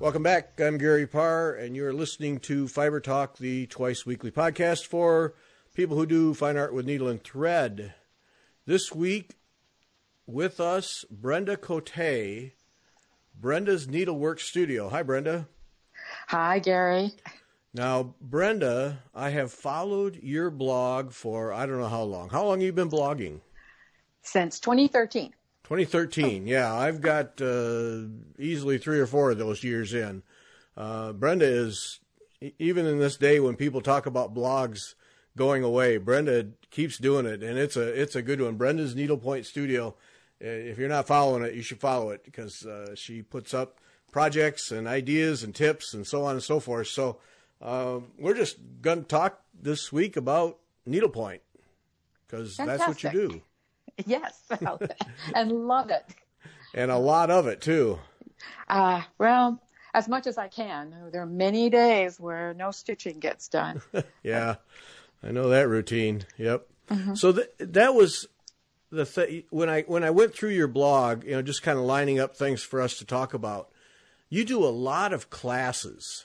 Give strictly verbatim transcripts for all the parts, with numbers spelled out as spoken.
Welcome back. I'm Gary Parr, and you're listening to Fiber Talk, the twice-weekly podcast for people who do fine art with needle and thread. This week, with us, Brenda Cote, Brenda's Needlework Studio. Hi, Brenda. Hi, Gary. Now, Brenda, I have followed your blog for I don't know how long. How long have you been blogging? Since twenty thirteen. twenty thirteen, yeah. I've got uh, easily three or four of those years in. Uh, Brenda is, even in this day when people talk about blogs going away, Brenda keeps doing it, and it's a it's a good one. Brenda's Needlepoint Studio. If you're not following it, you should follow it because uh, she puts up projects and ideas and tips and so on and so forth. So uh, we're just going to talk this week about needlepoint because that's what you do. Yes, and love it. And a lot of it, too. Uh, well, as much as I can. There are many days where no stitching gets done. Yeah, I know that routine. Yep. Mm-hmm. So th- that was the th- when I when I went through your blog, you know, just kind of lining up things for us to talk about. You do a lot of classes.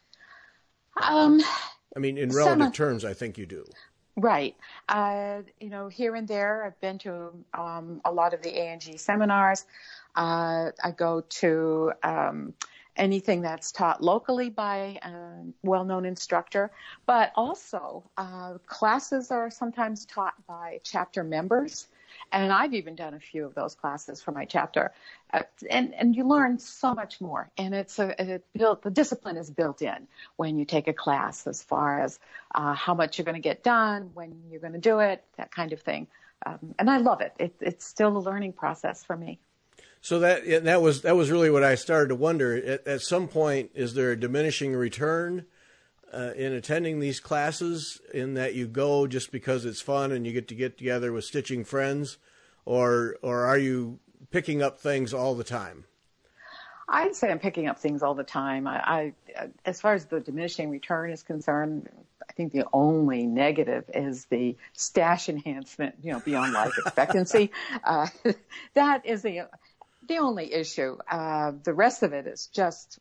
Um, I mean, in relative some, terms, I think you do. Right. Uh, you know, here and there, I've been to um, a lot of the A N G seminars. Uh, I go to um, anything that's taught locally by a well-known instructor, but also uh, classes are sometimes taught by chapter members. And I've even done a few of those classes for my chapter. Uh, and, and you learn so much more. And it's a, it built, the discipline is built in when you take a class as far as uh, how much you're going to get done, when you're going to do it, that kind of thing. Um, and I love it. it. It's still a learning process for me. So that that was that was really what I started to wonder. At, at some point, is there a diminishing return Uh, in attending these classes, in that you go just because it's fun and you get to get together with stitching friends, or or are you picking up things all the time? I'd say I'm picking up things all the time. I, I as far as the diminishing return is concerned, I think the only negative is the stash enhancement, you know, beyond life expectancy. uh, that is the the only issue. Uh, the rest of it is just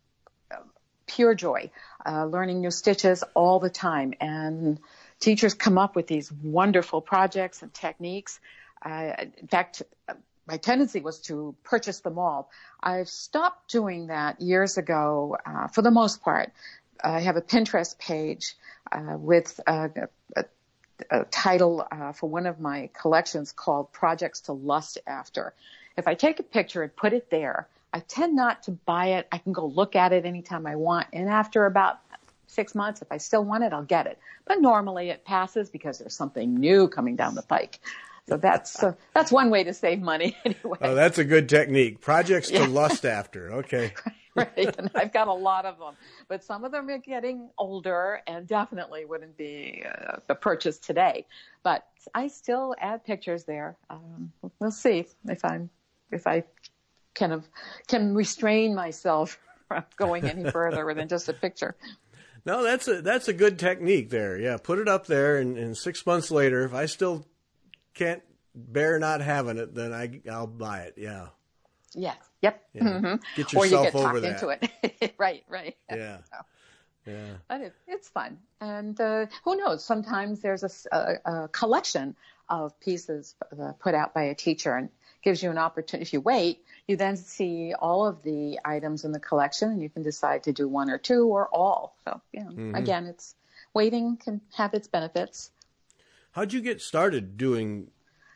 pure joy, uh, learning new stitches all the time. And teachers come up with these wonderful projects and techniques. Uh, in fact, my tendency was to purchase them all. I've stopped doing that years ago, uh, for the most part. I have a Pinterest page uh, with a, a, a title uh, for one of my collections called Projects to Lust After. If I take a picture and put it there, I tend not to buy it. I can go look at it anytime I want. And after about six months, if I still want it, I'll get it. But normally it passes because there's something new coming down the pike. So that's uh, that's one way to save money anyway. Oh, that's a good technique. Projects to yeah. lust after. Okay. Right. And I've got a lot of them. But some of them are getting older and definitely wouldn't be uh, a purchase today. But I still add pictures there. Um, we'll see if I'm if I kind of can restrain myself from going any further than just a picture. No, that's a that's a good technique there. Yeah, put it up there, and, and six months later, if I still can't bear not having it, then I I'll buy it. Yeah. Yes. Yep. Yeah. Mm-hmm. Get yourself or you get over talked that. into it. Right. Right. Yeah. So, yeah. But it, it's fun, and uh, who knows? Sometimes there's a, a, a collection of pieces uh, put out by a teacher, and gives you an opportunity. If you wait, you then see all of the items in the collection, and you can decide to do one or two or all. So, you know, mm-hmm. again, it's waiting can have its benefits. How'd you get started doing?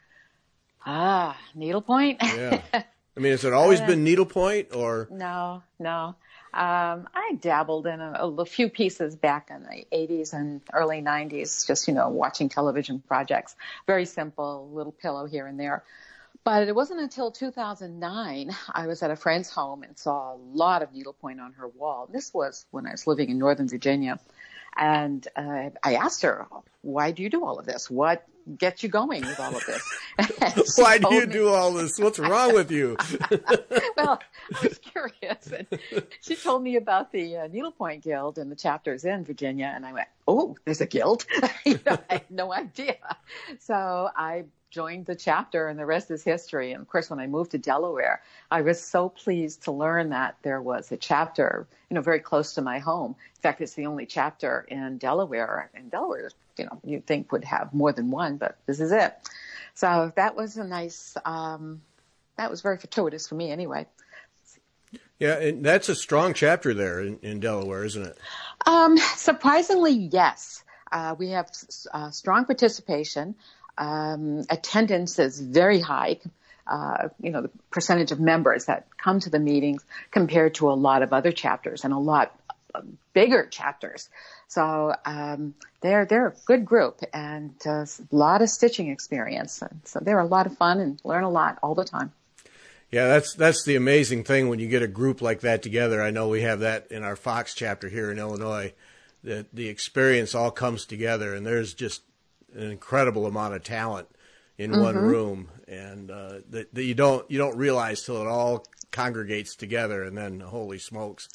Ah, needlepoint. Yeah. I mean, has it always uh, been needlepoint, or? No, no. Um, I dabbled in a, a few pieces back in the eighties and early nineties, just, you know, watching television projects. Very simple, little pillow here and there. But it wasn't until two thousand nine I was at a friend's home and saw a lot of needlepoint on her wall. This was when I was living in Northern Virginia. And uh, I asked her, why do you do all of this? What gets you going with all of this? Why do you me, do all this? What's wrong with you? Well, I was curious. And she told me about the uh, Needlepoint Guild and the chapters in Virginia. And I went, oh, there's a guild? You know, I had no idea. So I joined the chapter, and the rest is history. And of course, when I moved to Delaware, I was so pleased to learn that there was a chapter, you know, very close to my home. In fact, it's the only chapter in Delaware. And Delaware, you know, you'd think would have more than one, but this is it. So that was a nice, um, that was very fortuitous for me anyway. Yeah, and that's a strong chapter there in, in Delaware, isn't it? Um, surprisingly, yes. Uh, we have uh, strong participation. Um, attendance is very high. Uh, you know, the percentage of members that come to the meetings compared to a lot of other chapters and a lot bigger chapters. So um, they're they're a good group and uh, a lot of stitching experience. And so they're a lot of fun and learn a lot all the time. Yeah, that's that's the amazing thing when you get a group like that together. I know we have that in our Fox chapter here in Illinois, that the experience all comes together, and there's just an incredible amount of talent in mm-hmm. one room, and uh, that, that you don't you don't realize till it all congregates together, and then holy smokes.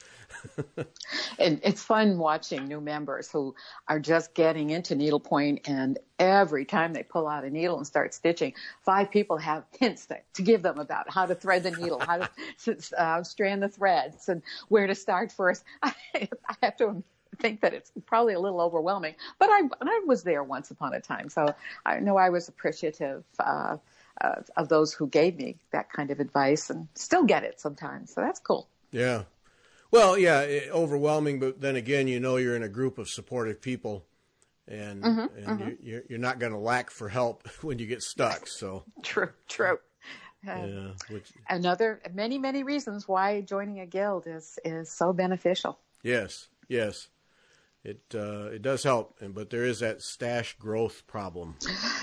And it's fun watching new members who are just getting into needlepoint, and every time they pull out a needle and start stitching, five people have hints to, to give them about how to thread the needle, how to uh, strand the threads, and where to start first. I, I have to think that it's probably a little overwhelming, but I, I was there once upon a time, so I know I was appreciative uh, uh, of those who gave me that kind of advice, and still get it sometimes, so that's cool. Yeah. Well, yeah, overwhelming, but then again, you know you're in a group of supportive people, and mm-hmm, and mm-hmm. you're you're not going to lack for help when you get stuck. So true, true. Uh, yeah, which, another many many reasons why joining a guild is is so beneficial. Yes, yes, it uh, it does help, but there is that stash growth problem.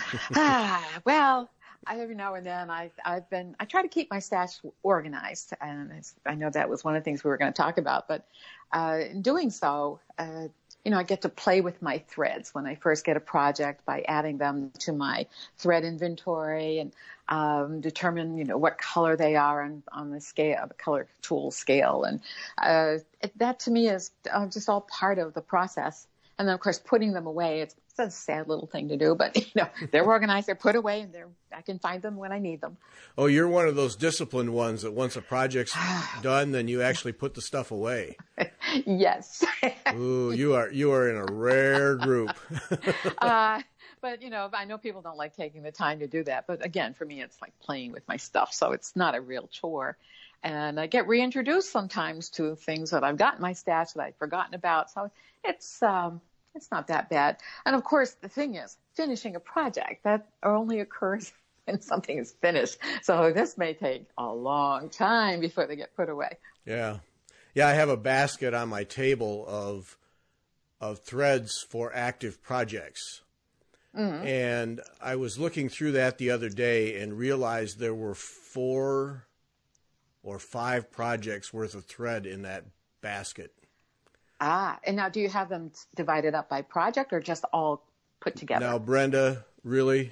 ah, well. I, every now and then I, I've been, I try to keep my stash organized, and it's, I know that was one of the things we were going to talk about, but uh, in doing so, uh, you know, I get to play with my threads when I first get a project by adding them to my thread inventory and um, determine, you know, what color they are on, on the scale, the color tool scale. And uh, it, that to me is uh, just all part of the process. And then, of course, putting them away, it's, it's a sad little thing to do, but, you know, they're organized, they're put away, and they're, I can find them when I need them. Oh, you're one of those disciplined ones that once a project's done, then you actually put the stuff away. Yes. Ooh, you are you are in a rare group. uh, but, you know, I know people don't like taking the time to do that. But, again, for me, it's like playing with my stuff, so it's not a real chore. And I get reintroduced sometimes to things that I've got in my stash that I've forgotten about. So it's um, it's not that bad. And, of course, the thing is, finishing a project, that only occurs when something is finished. So this may take a long time before they get put away. Yeah. Yeah, I have a basket on my table of of threads for active projects. Mm-hmm. And I was looking through that the other day and realized there were four or five projects worth of thread in that basket. Ah, and now do you have them divided up by project or just all put together? Now, Brenda, really?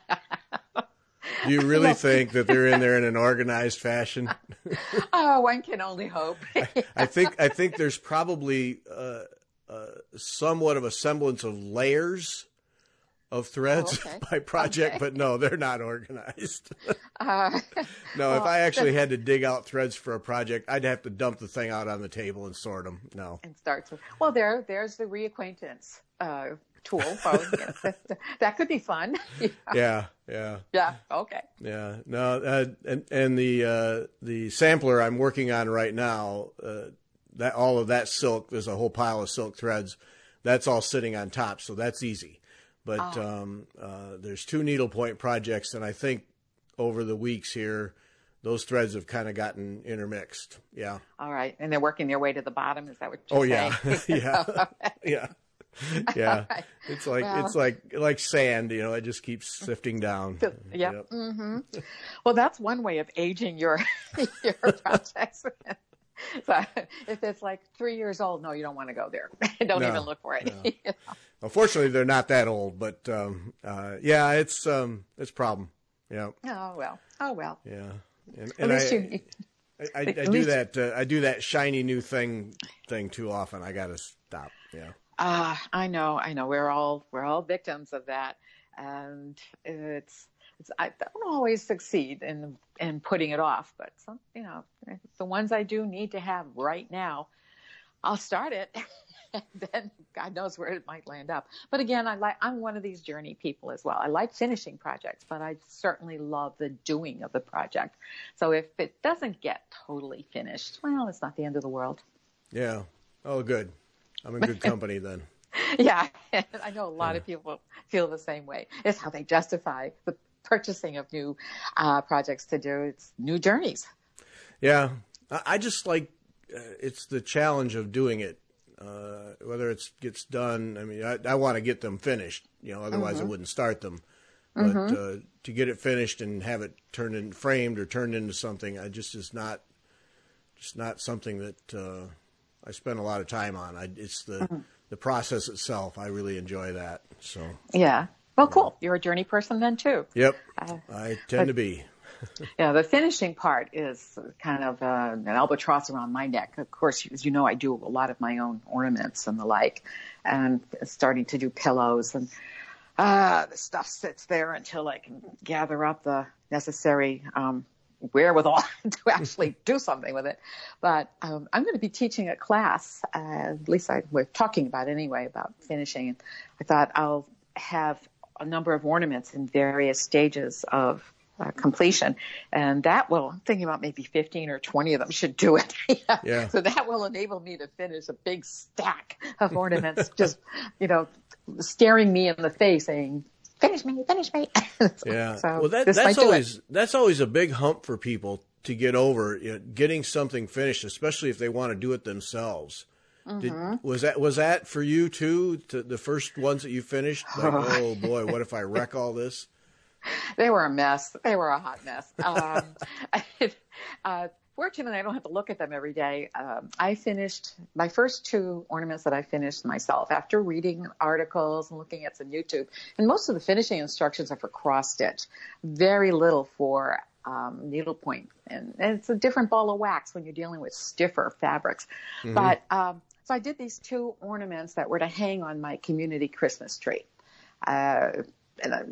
Do you really think that they're in there in an organized fashion? Oh, one can only hope. I, I think I think there's probably uh, uh, somewhat of a semblance of layers of threads oh, okay. by project, okay. but no, they're not organized. uh, no, well, if I actually had to dig out threads for a project, I'd have to dump the thing out on the table and sort them. No. And start to, well, there, there's the reacquaintance uh, tool. So, yes, that, that could be fun. yeah. yeah, yeah, yeah. Okay. Yeah, no, uh, and and the uh, the sampler I'm working on right now, uh, that all of that silk, there's a whole pile of silk threads. That's all sitting on top, so that's easy. But oh. um, uh, there's two needlepoint projects, and I think over the weeks here, those threads have kind of gotten intermixed. Yeah. All right, and they're working their way to the bottom. Is that what you're oh, saying? yeah, yeah, yeah, yeah. Right. It's like well, it's like like sand, you know. It just keeps sifting down. Yep. yep. Mm-hmm. Well, that's one way of aging your your projects. So if it's like three years old, no, you don't want to go there. Don't no, even look for it. No. You know? Unfortunately, they're not that old, but um, uh, yeah, it's um, it's a problem. Yeah. Oh well. Oh well. Yeah. And, and I, you, I, I, I do that. Uh, I do that shiny new thing thing too often. I got to stop. Yeah. Ah, uh, I know. I know. We're all we're all victims of that, and it's it's, I don't always succeed in in putting it off, but some, you know, the ones I do need to have right now, I'll start it. And then God knows where it might land up. But again, I like, I'm one of these journey people as well. I like finishing projects, but I certainly love the doing of the project. So if it doesn't get totally finished, well, it's not the end of the world. Yeah. Oh, good. I'm in good company then. Yeah. I know a lot yeah. of people feel the same way. It's how they justify the purchasing of new uh, projects to do. It's new journeys. Yeah. I just like, uh, it's the challenge of doing it. Uh, whether it gets done, I mean, I, I want to get them finished, you know, otherwise mm-hmm. I wouldn't start them. But mm-hmm. uh, to get it finished and have it turned in, framed or turned into something, I just is not, just not something that uh, I spend a lot of time on. I, it's the mm-hmm. the process itself. I really enjoy that. So yeah, well, cool. Yeah. You're a journey person then too. Yep, uh, I tend but- to be. Yeah, the finishing part is kind of uh, an albatross around my neck. Of course, as you know, I do a lot of my own ornaments and the like, and starting to do pillows, and uh, the stuff sits there until I can gather up the necessary um, wherewithal to actually do something with it. But um, I'm going to be teaching a class, uh, at least I, we're talking about anyway, about finishing. And I thought I'll have a number of ornaments in various stages of Uh, completion, and that will, I'm thinking about maybe fifteen or twenty of them should do it. yeah. Yeah. So that will enable me to finish a big stack of ornaments, just, you know, staring me in the face saying, finish me, finish me. so, yeah. So well, that, that's always, that's always a big hump for people to get over, you know, getting something finished, especially if they want to do it themselves. Mm-hmm. Did, was that, was that for you too? To the first ones that you finished? Like, oh boy, what if I wreck all this? They were a mess. They were a hot mess. Um, I, uh, fortunately, I don't have to look at them every day. Um, I finished my first two ornaments that I finished myself after reading articles and looking at some YouTube. And most of the finishing instructions are for cross stitch. Very little for um, needlepoint. And, and it's a different ball of wax when you're dealing with stiffer fabrics. Mm-hmm. But um, so I did these two ornaments that were to hang on my community Christmas tree. Uh, and I,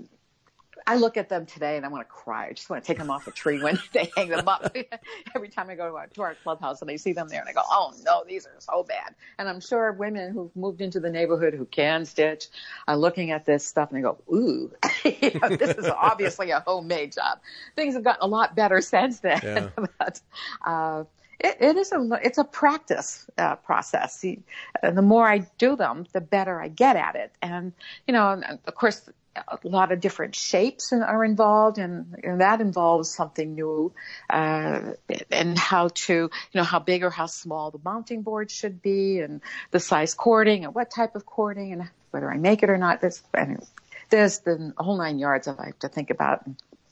I look at them today and I want to cry. I just want to take them off a tree when they hang them up. Every time I go to our, to our clubhouse and I see them there and I go, oh no, these are so bad. And I'm sure women who've moved into the neighborhood who can stitch are looking at this stuff and they go, ooh, you know, this is obviously a homemade job. Things have gotten a lot better since then. Yeah. but, uh, It, it is a, it's a practice uh, process. See, uh, the more I do them, the better I get at it. And, you know, of course, a lot of different shapes are involved, and, and that involves something new, uh, and how to, you know, how big or how small the mounting board should be, and the size cording, and what type of cording, and whether I make it or not. There's, anyway, there's the whole nine yards that I have to think about.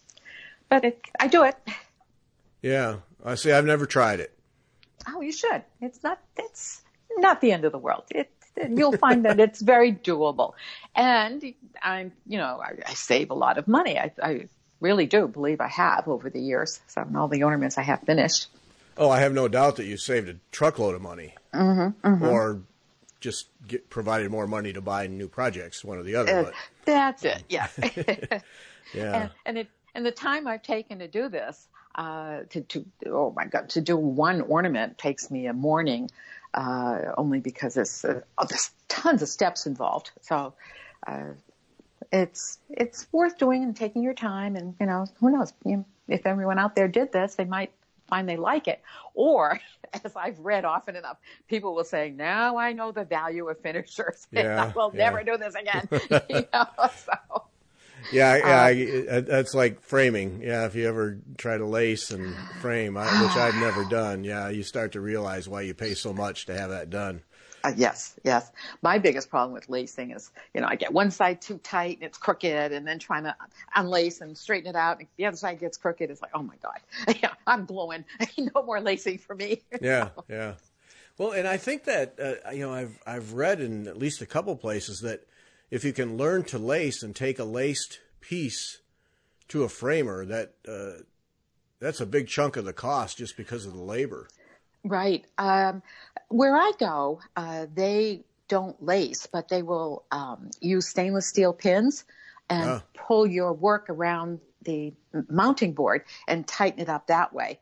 But it, I do it. Yeah, I see. I've never tried it. Oh, you should. It's not. It's not the end of the world. It. You'll find that it's very doable. And I'm, you know, I, I save a lot of money. I, I really do believe I have over the years. So all the ornaments I have finished. Oh, I have no doubt that you saved a truckload of money. Mm-hmm, mm-hmm. Or just get, provided more money to buy new projects, one or the other. Uh, but. That's it, yeah. yeah. And, and, it, and the time I've taken to do this, uh, to, to, oh my God, to do one ornament takes me a morning. Uh, only because there's, uh, there's tons of steps involved. So, uh, it's, it's worth doing and taking your time. And, you know, who knows, you know, if everyone out there did this, they might find they like it. Or, as I've read often enough, people will say, now I know the value of finishers. Yeah, I will yeah. never do this again. you know, so. Yeah, yeah, uh, I, that's like framing. Yeah, if you ever try to lace and frame, I, which I've never done, yeah, you start to realize why you pay so much to have that done. Uh, yes, yes. My biggest problem with lacing is, you know, I get one side too tight and it's crooked, and then trying to unlace and straighten it out, and the other side gets crooked. It's like, oh my God, yeah, I'm glowing. No more lacing for me. Yeah, yeah. Well, and I think that uh, you know, I've I've read in at least a couple places that if you can learn to lace and take a laced piece to a framer, that uh, that's a big chunk of the cost just because of the labor. Right. Um, where I go, uh, they don't lace, but they will um, use stainless steel pins and uh. pull your work around the mounting board and tighten it up that way.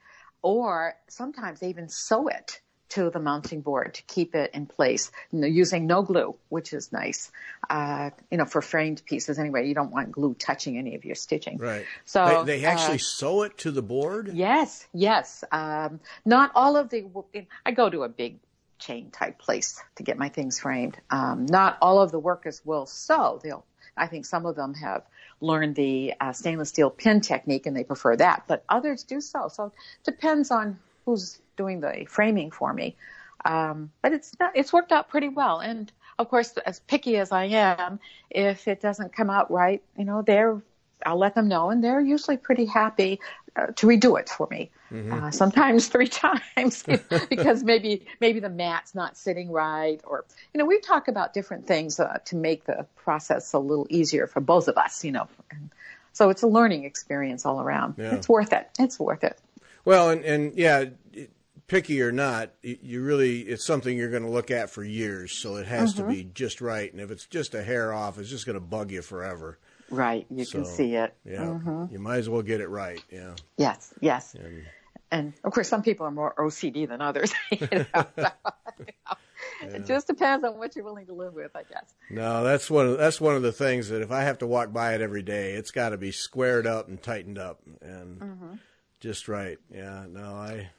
Or sometimes they even sew it to the mounting board to keep it in place, you know, using no glue, which is nice. Uh, you know, for framed pieces anyway, you don't want glue touching any of your stitching. Right. So they, they actually uh, sew it to the board? Yes, yes. Um, not all of the, I go to a big chain type place to get my things framed. Um, not all of the workers will sew. They'll, I think some of them have learned the uh, stainless steel pin technique and they prefer that, but others do sew. So it depends on who's doing the framing for me. Um, but it's not, it's worked out pretty well. And of course, as picky as I am, if it doesn't come out right, you know, they're, I'll let them know, and they're usually pretty happy uh, to redo it for me. Mm-hmm. Uh, sometimes three times because maybe maybe the mat's not sitting right, or you know, we talk about different things uh, to make the process a little easier for both of us. You know, and so it's a learning experience all around. Yeah. It's worth it. It's worth it. Well, and and yeah. It, picky or not, you really, it's something you're going to look at for years, so it has mm-hmm. to be just right. And if it's just a hair off, it's just going to bug you forever. Right, you so, can see it. Yeah, mm-hmm. you might as well get it right. Yeah. Yes, yes. And, and of course, some people are more O C D than others. You know, so, you know, yeah. It just depends on what you're willing to live with, I guess. No, that's one of that's one of the things that if I have to walk by it every day, it's got to be squared up and tightened up and mm-hmm. just right. Yeah. No, I.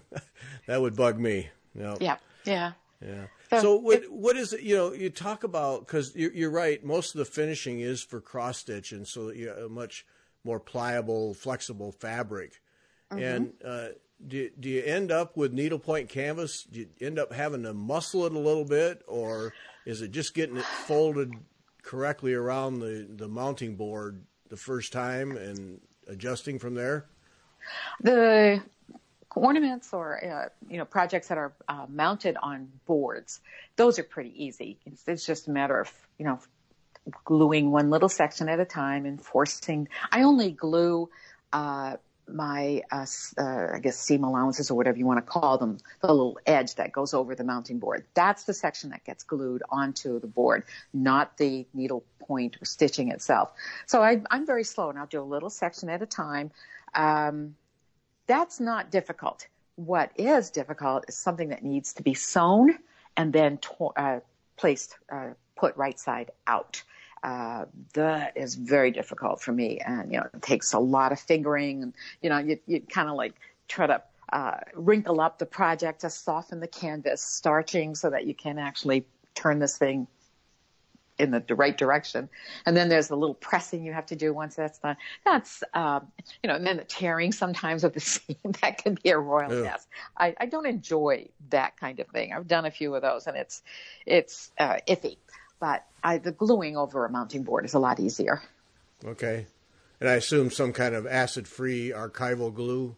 That would bug me. No. Yeah. Yeah. Yeah. So, so what it, what is it? You know, you talk about because you're, you're right. Most of the finishing is for cross stitch, and so you have a much more pliable, flexible fabric. Mm-hmm. And uh, do do you end up with needlepoint canvas? Do you end up having to muscle it a little bit, or is it just getting it folded correctly around the, the mounting board the first time and adjusting from there? The ornaments or uh, you know, projects that are uh, mounted on boards, those are pretty easy. It's, it's just a matter of, you know, gluing one little section at a time and forcing. I only glue uh, my, uh, uh, I guess, seam allowances or whatever you want to call them, the little edge that goes over the mounting board. That's the section that gets glued onto the board, not the needle point or stitching itself. So I, I'm very slow, and I'll do a little section at a time. Um, That's not difficult. What is difficult is something that needs to be sewn and then to- uh, placed, uh, put right side out. Uh, that is very difficult for me. And, you know, it takes a lot of fingering. And, you know, you, you kind of like try to uh, wrinkle up the project to soften the canvas, starching so that you can actually turn this thing in the right direction. And then there's the little pressing you have to do once that's done. That's, um, you know, and then the tearing sometimes of the seam, that can be a royal yeah. mess. I, I don't enjoy that kind of thing. I've done a few of those and it's, it's, uh, iffy, but I, the gluing over a mounting board is a lot easier. Okay. And I assume some kind of acid-free archival glue?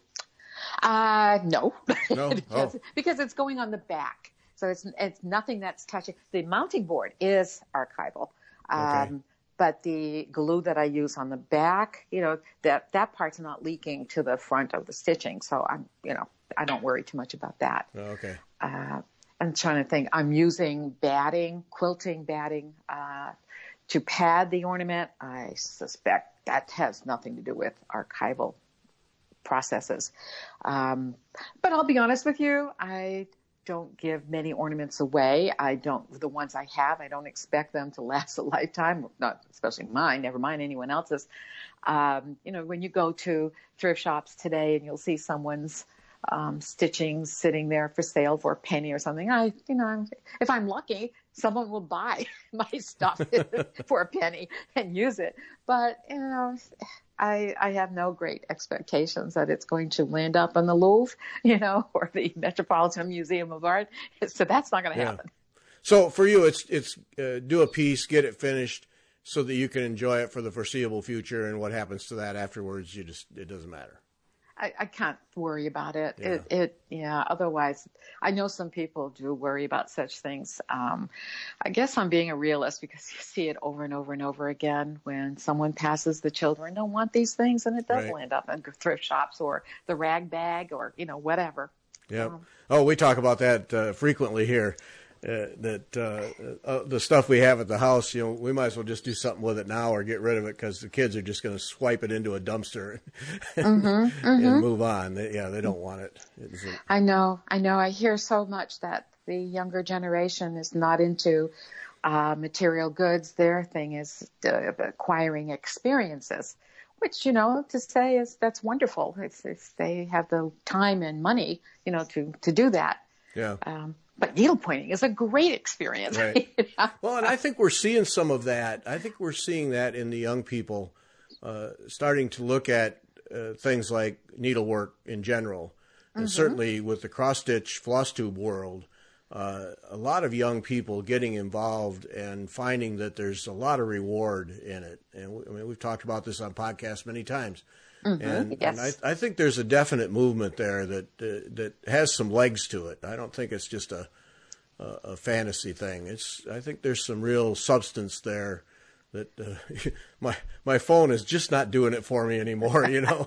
Uh, no. No? because, oh. because it's going on the back. So it's it's nothing that's touching. The mounting board is archival, um, okay. but the glue that I use on the back, you know, that that part's not leaking to the front of the stitching. So I'm, you know, I don't worry too much about that. Oh, okay. Uh, I'm trying to think. I'm using batting, quilting batting, uh, to pad the ornament. I suspect that has nothing to do with archival processes. Um, but I'll be honest with you, I don't give many ornaments away. I don't, the ones I have, I don't expect them to last a lifetime, not especially mine, never mind anyone else's. Um, you know, when you go to thrift shops today and you'll see someone's um, stitching sitting there for sale for a penny or something, I, you know, if I'm lucky, someone will buy my stuff for a penny and use it. But, you know, I, I have no great expectations that it's going to land up in the Louvre, you know, or the Metropolitan Museum of Art. So that's not going to yeah. happen. So for you, it's it's uh, do a piece, get it finished, so that you can enjoy it for the foreseeable future. And what happens to that afterwards, you just it doesn't matter. I, I can't worry about it. Yeah. It, it, yeah. Otherwise, I know some people do worry about such things. Um, I guess I'm being a realist because you see it over and over and over again when someone passes the children don't want these things, and it does right. land up in thrift shops or the rag bag or, you know, whatever. Yeah. Um, oh, we talk about that uh, frequently here. Uh, that uh, uh, the stuff we have at the house, you know, we might as well just do something with it now or get rid of it because the kids are just going to swipe it into a dumpster and, mm-hmm, mm-hmm. and move on. They, yeah, they don't want it. It's, I know, I know. I hear so much that the younger generation is not into uh, material goods. Their thing is uh, acquiring experiences, which, you know, to say is that's wonderful. It's, it's they have the time and money, you know, to, to do that. Yeah. Um, But needlepointing is a great experience. Right. Well, and I think we're seeing some of that. I think we're seeing that in the young people uh, starting to look at uh, things like needlework in general. And mm-hmm. certainly with the cross-stitch floss tube world, uh, a lot of young people getting involved and finding that there's a lot of reward in it. And we, I mean, we've talked about this on podcasts many times. Mm-hmm. And, yes. and I, I think there's a definite movement there that uh, that has some legs to it. I don't think it's just a, a a fantasy thing. It's I think there's some real substance there. That uh, my my phone is just not doing it for me anymore. You know.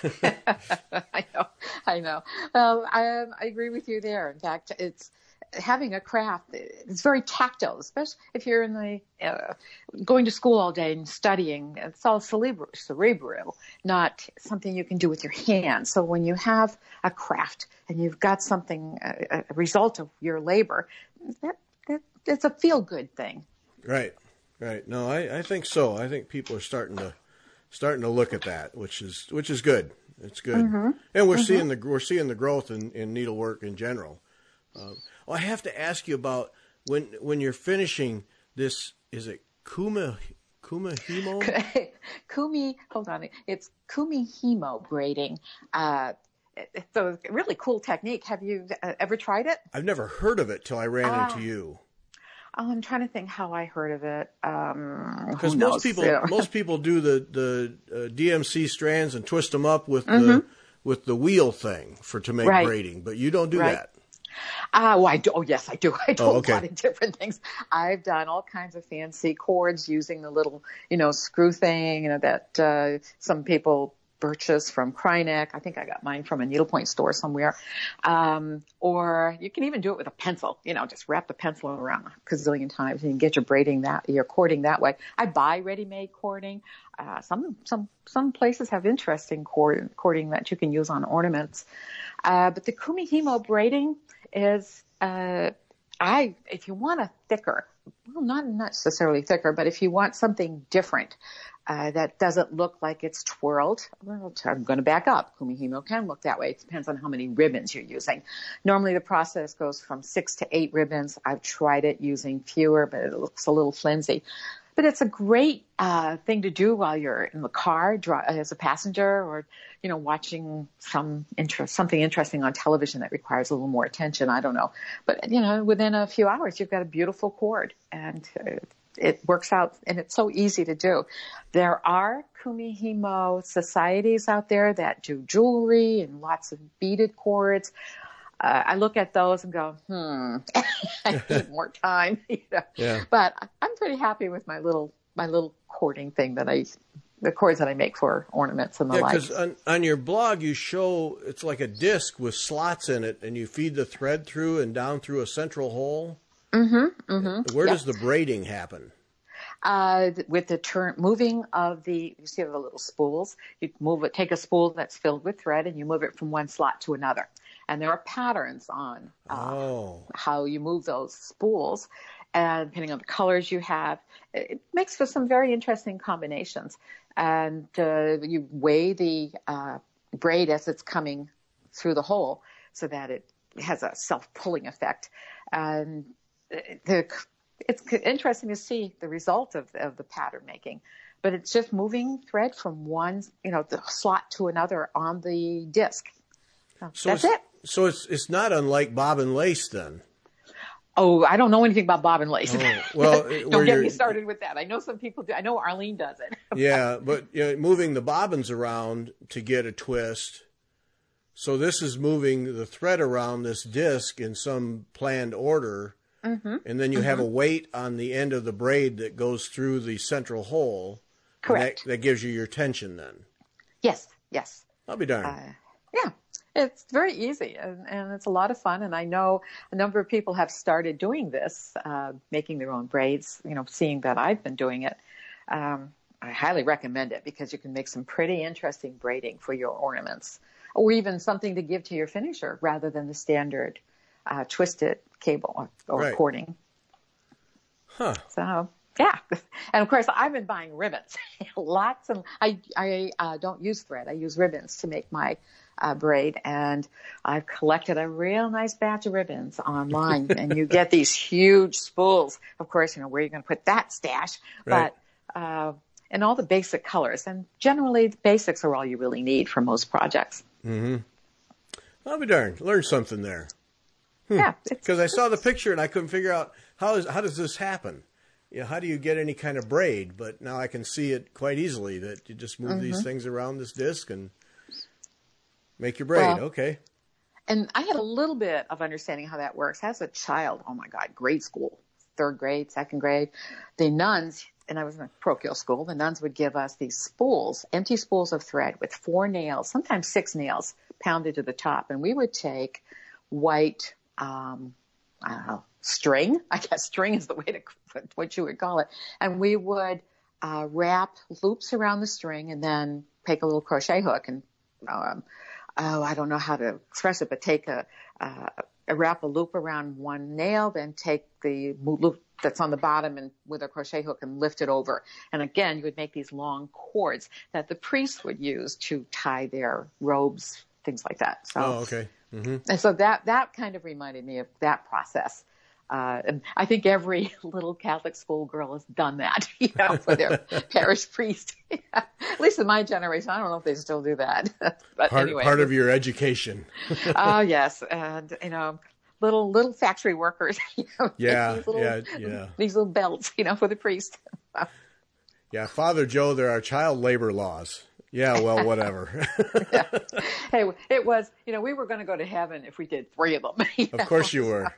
I know. I know. Um, I I agree with you there. In fact, it's. Having a craft, it's very tactile, especially if you're in the uh, going to school all day and studying. It's all cerebral, cerebral, not something you can do with your hands. So when you have a craft and you've got something, a, a result of your labor, that, that it's a feel-good thing. Right, right. No, I, I think so. I think people are starting to starting to look at that, which is which is good. It's good, mm-hmm. and we're mm-hmm. seeing the we're seeing the growth in, in needlework in general. Uh, well, I have to ask you about when when you're finishing this. Is it Kuma Kumihimo? Kumi, hold on. It's Kumihimo braiding. Uh, it's a really cool technique. Have you uh, ever tried it? I've never heard of it till I ran uh, into you. Oh, I'm trying to think how I heard of it. Because um, most people yeah. most people do the the uh, D M C strands and twist them up with mm-hmm. the with the wheel thing for to make right. braiding, but you don't do right. that. Uh, well, I do. Oh, yes, I do. I do oh, okay. a lot of different things. I've done all kinds of fancy cords using the little, you know, screw thing, you know, that uh, some people purchase from Krynek. I think I got mine from a needlepoint store somewhere. Um, or you can even do it with a pencil, you know, just wrap the pencil around a gazillion times and you get your braiding that, your cording that way. I buy ready-made cording. Uh, some, some, some places have interesting cord, cording that you can use on ornaments. Uh, but the Kumihimo braiding is, uh, I, if you want a thicker, well, not necessarily thicker, but if you want something different, uh, that doesn't look like it's twirled, well, I'm going to back up. Kumihimo can look that way. It depends on how many ribbons you're using. Normally the process goes from six to eight ribbons. I've tried it using fewer, but it looks a little flimsy. But it's a great uh, thing to do while you're in the car dri- as a passenger, or you know, watching some interest, something interesting on television that requires a little more attention. I don't know, but you know, within a few hours, you've got a beautiful cord, and uh, it works out, and it's so easy to do. There are Kumihimo societies out there that do jewelry and lots of beaded cords. Uh, I look at those and go, hmm, I need more time. You know? Yeah. But I'm pretty happy with my little my little cording thing that I, the cords that I make for ornaments and the yeah, like. Because on, on your blog you show it's like a disc with slots in it, and you feed the thread through and down through a central hole. Mm-hmm. mm-hmm. Where yeah. does the braiding happen? Uh, with the turn, moving of the, you see the little spools, you move it, take a spool that's filled with thread and you move it from one slot to another. And there are patterns on uh, oh. how you move those spools. And depending on the colors you have, it makes for some very interesting combinations. And uh, you weigh the uh, braid as it's coming through the hole so that it has a self-pulling effect. And the it's interesting to see the result of, of the pattern making, but it's just moving thread from one, you know, the slot to another on the disc. So, so that's it's, it. So it's it's not unlike bobbin lace then. Oh, I don't know anything about bobbin lace. Oh, well, don't get me started with that. I know some people do. I know Arlene does it. Yeah, but you know, moving the bobbins around to get a twist. So this is moving the thread around this disc in some planned order. Mm-hmm. And then you mm-hmm. have a weight on the end of the braid that goes through the central hole. Correct. That, that gives you your tension then. Yes, yes. I'll be darned. Uh, yeah. It's very easy, and, and it's a lot of fun. And I know a number of people have started doing this, uh, making their own braids, you know, seeing that I've been doing it. Um, I highly recommend it because you can make some pretty interesting braiding for your ornaments, or even something to give to your finisher rather than the standard uh, twisted cable or, or right. cording. Huh. So, yeah. And of course, I've been buying ribbons. Lots of, I, I uh, don't use thread. I use ribbons to make my uh, braid. And I've collected a real nice batch of ribbons online. And you get these huge spools. Of course, you know, where you're going to put that stash. Right. But, uh, and all the basic colors. And generally, the basics are all you really need for most projects. Mm-hmm. I'll be darned. Learned something there. Hmm. Yeah. Because I saw the picture and I couldn't figure out how is how does this happen? You know, how do you get any kind of braid? But now I can see it quite easily that you just move mm-hmm. these things around this disc and make your braid. Well, okay. And I had a little bit of understanding how that works. As a child, oh my God, grade school, third grade, second grade, the nuns, and I was in a parochial school, the nuns would give us these spools, empty spools of thread with four nails, sometimes six nails pounded to the top. And we would take white, um, I don't know, string. I guess string is the way to, what you would call it. And we would uh, wrap loops around the string and then take a little crochet hook and, um, oh, I don't know how to express it, but take a, uh, a wrap a loop around one nail, then take the loop that's on the bottom and with a crochet hook and lift it over. And again, you would make these long cords that the priests would use to tie their robes, things like that. So, oh, okay. Mm-hmm. And so that, that kind of reminded me of that process. Uh, and I think every little Catholic schoolgirl has done that, you know, for their parish priest. At least in my generation, I don't know if they still do that. But part, anyway. Part of your education. Oh, yes. And, you know, little, little factory workers. You know, yeah, these little, yeah, yeah. These little belts, you know, for the priest. Yeah, Father Joe, there are child labor laws. Yeah, well, whatever. Yeah. Hey, it was, you know, we were going to go to heaven if we did three of them. Of know? course you were.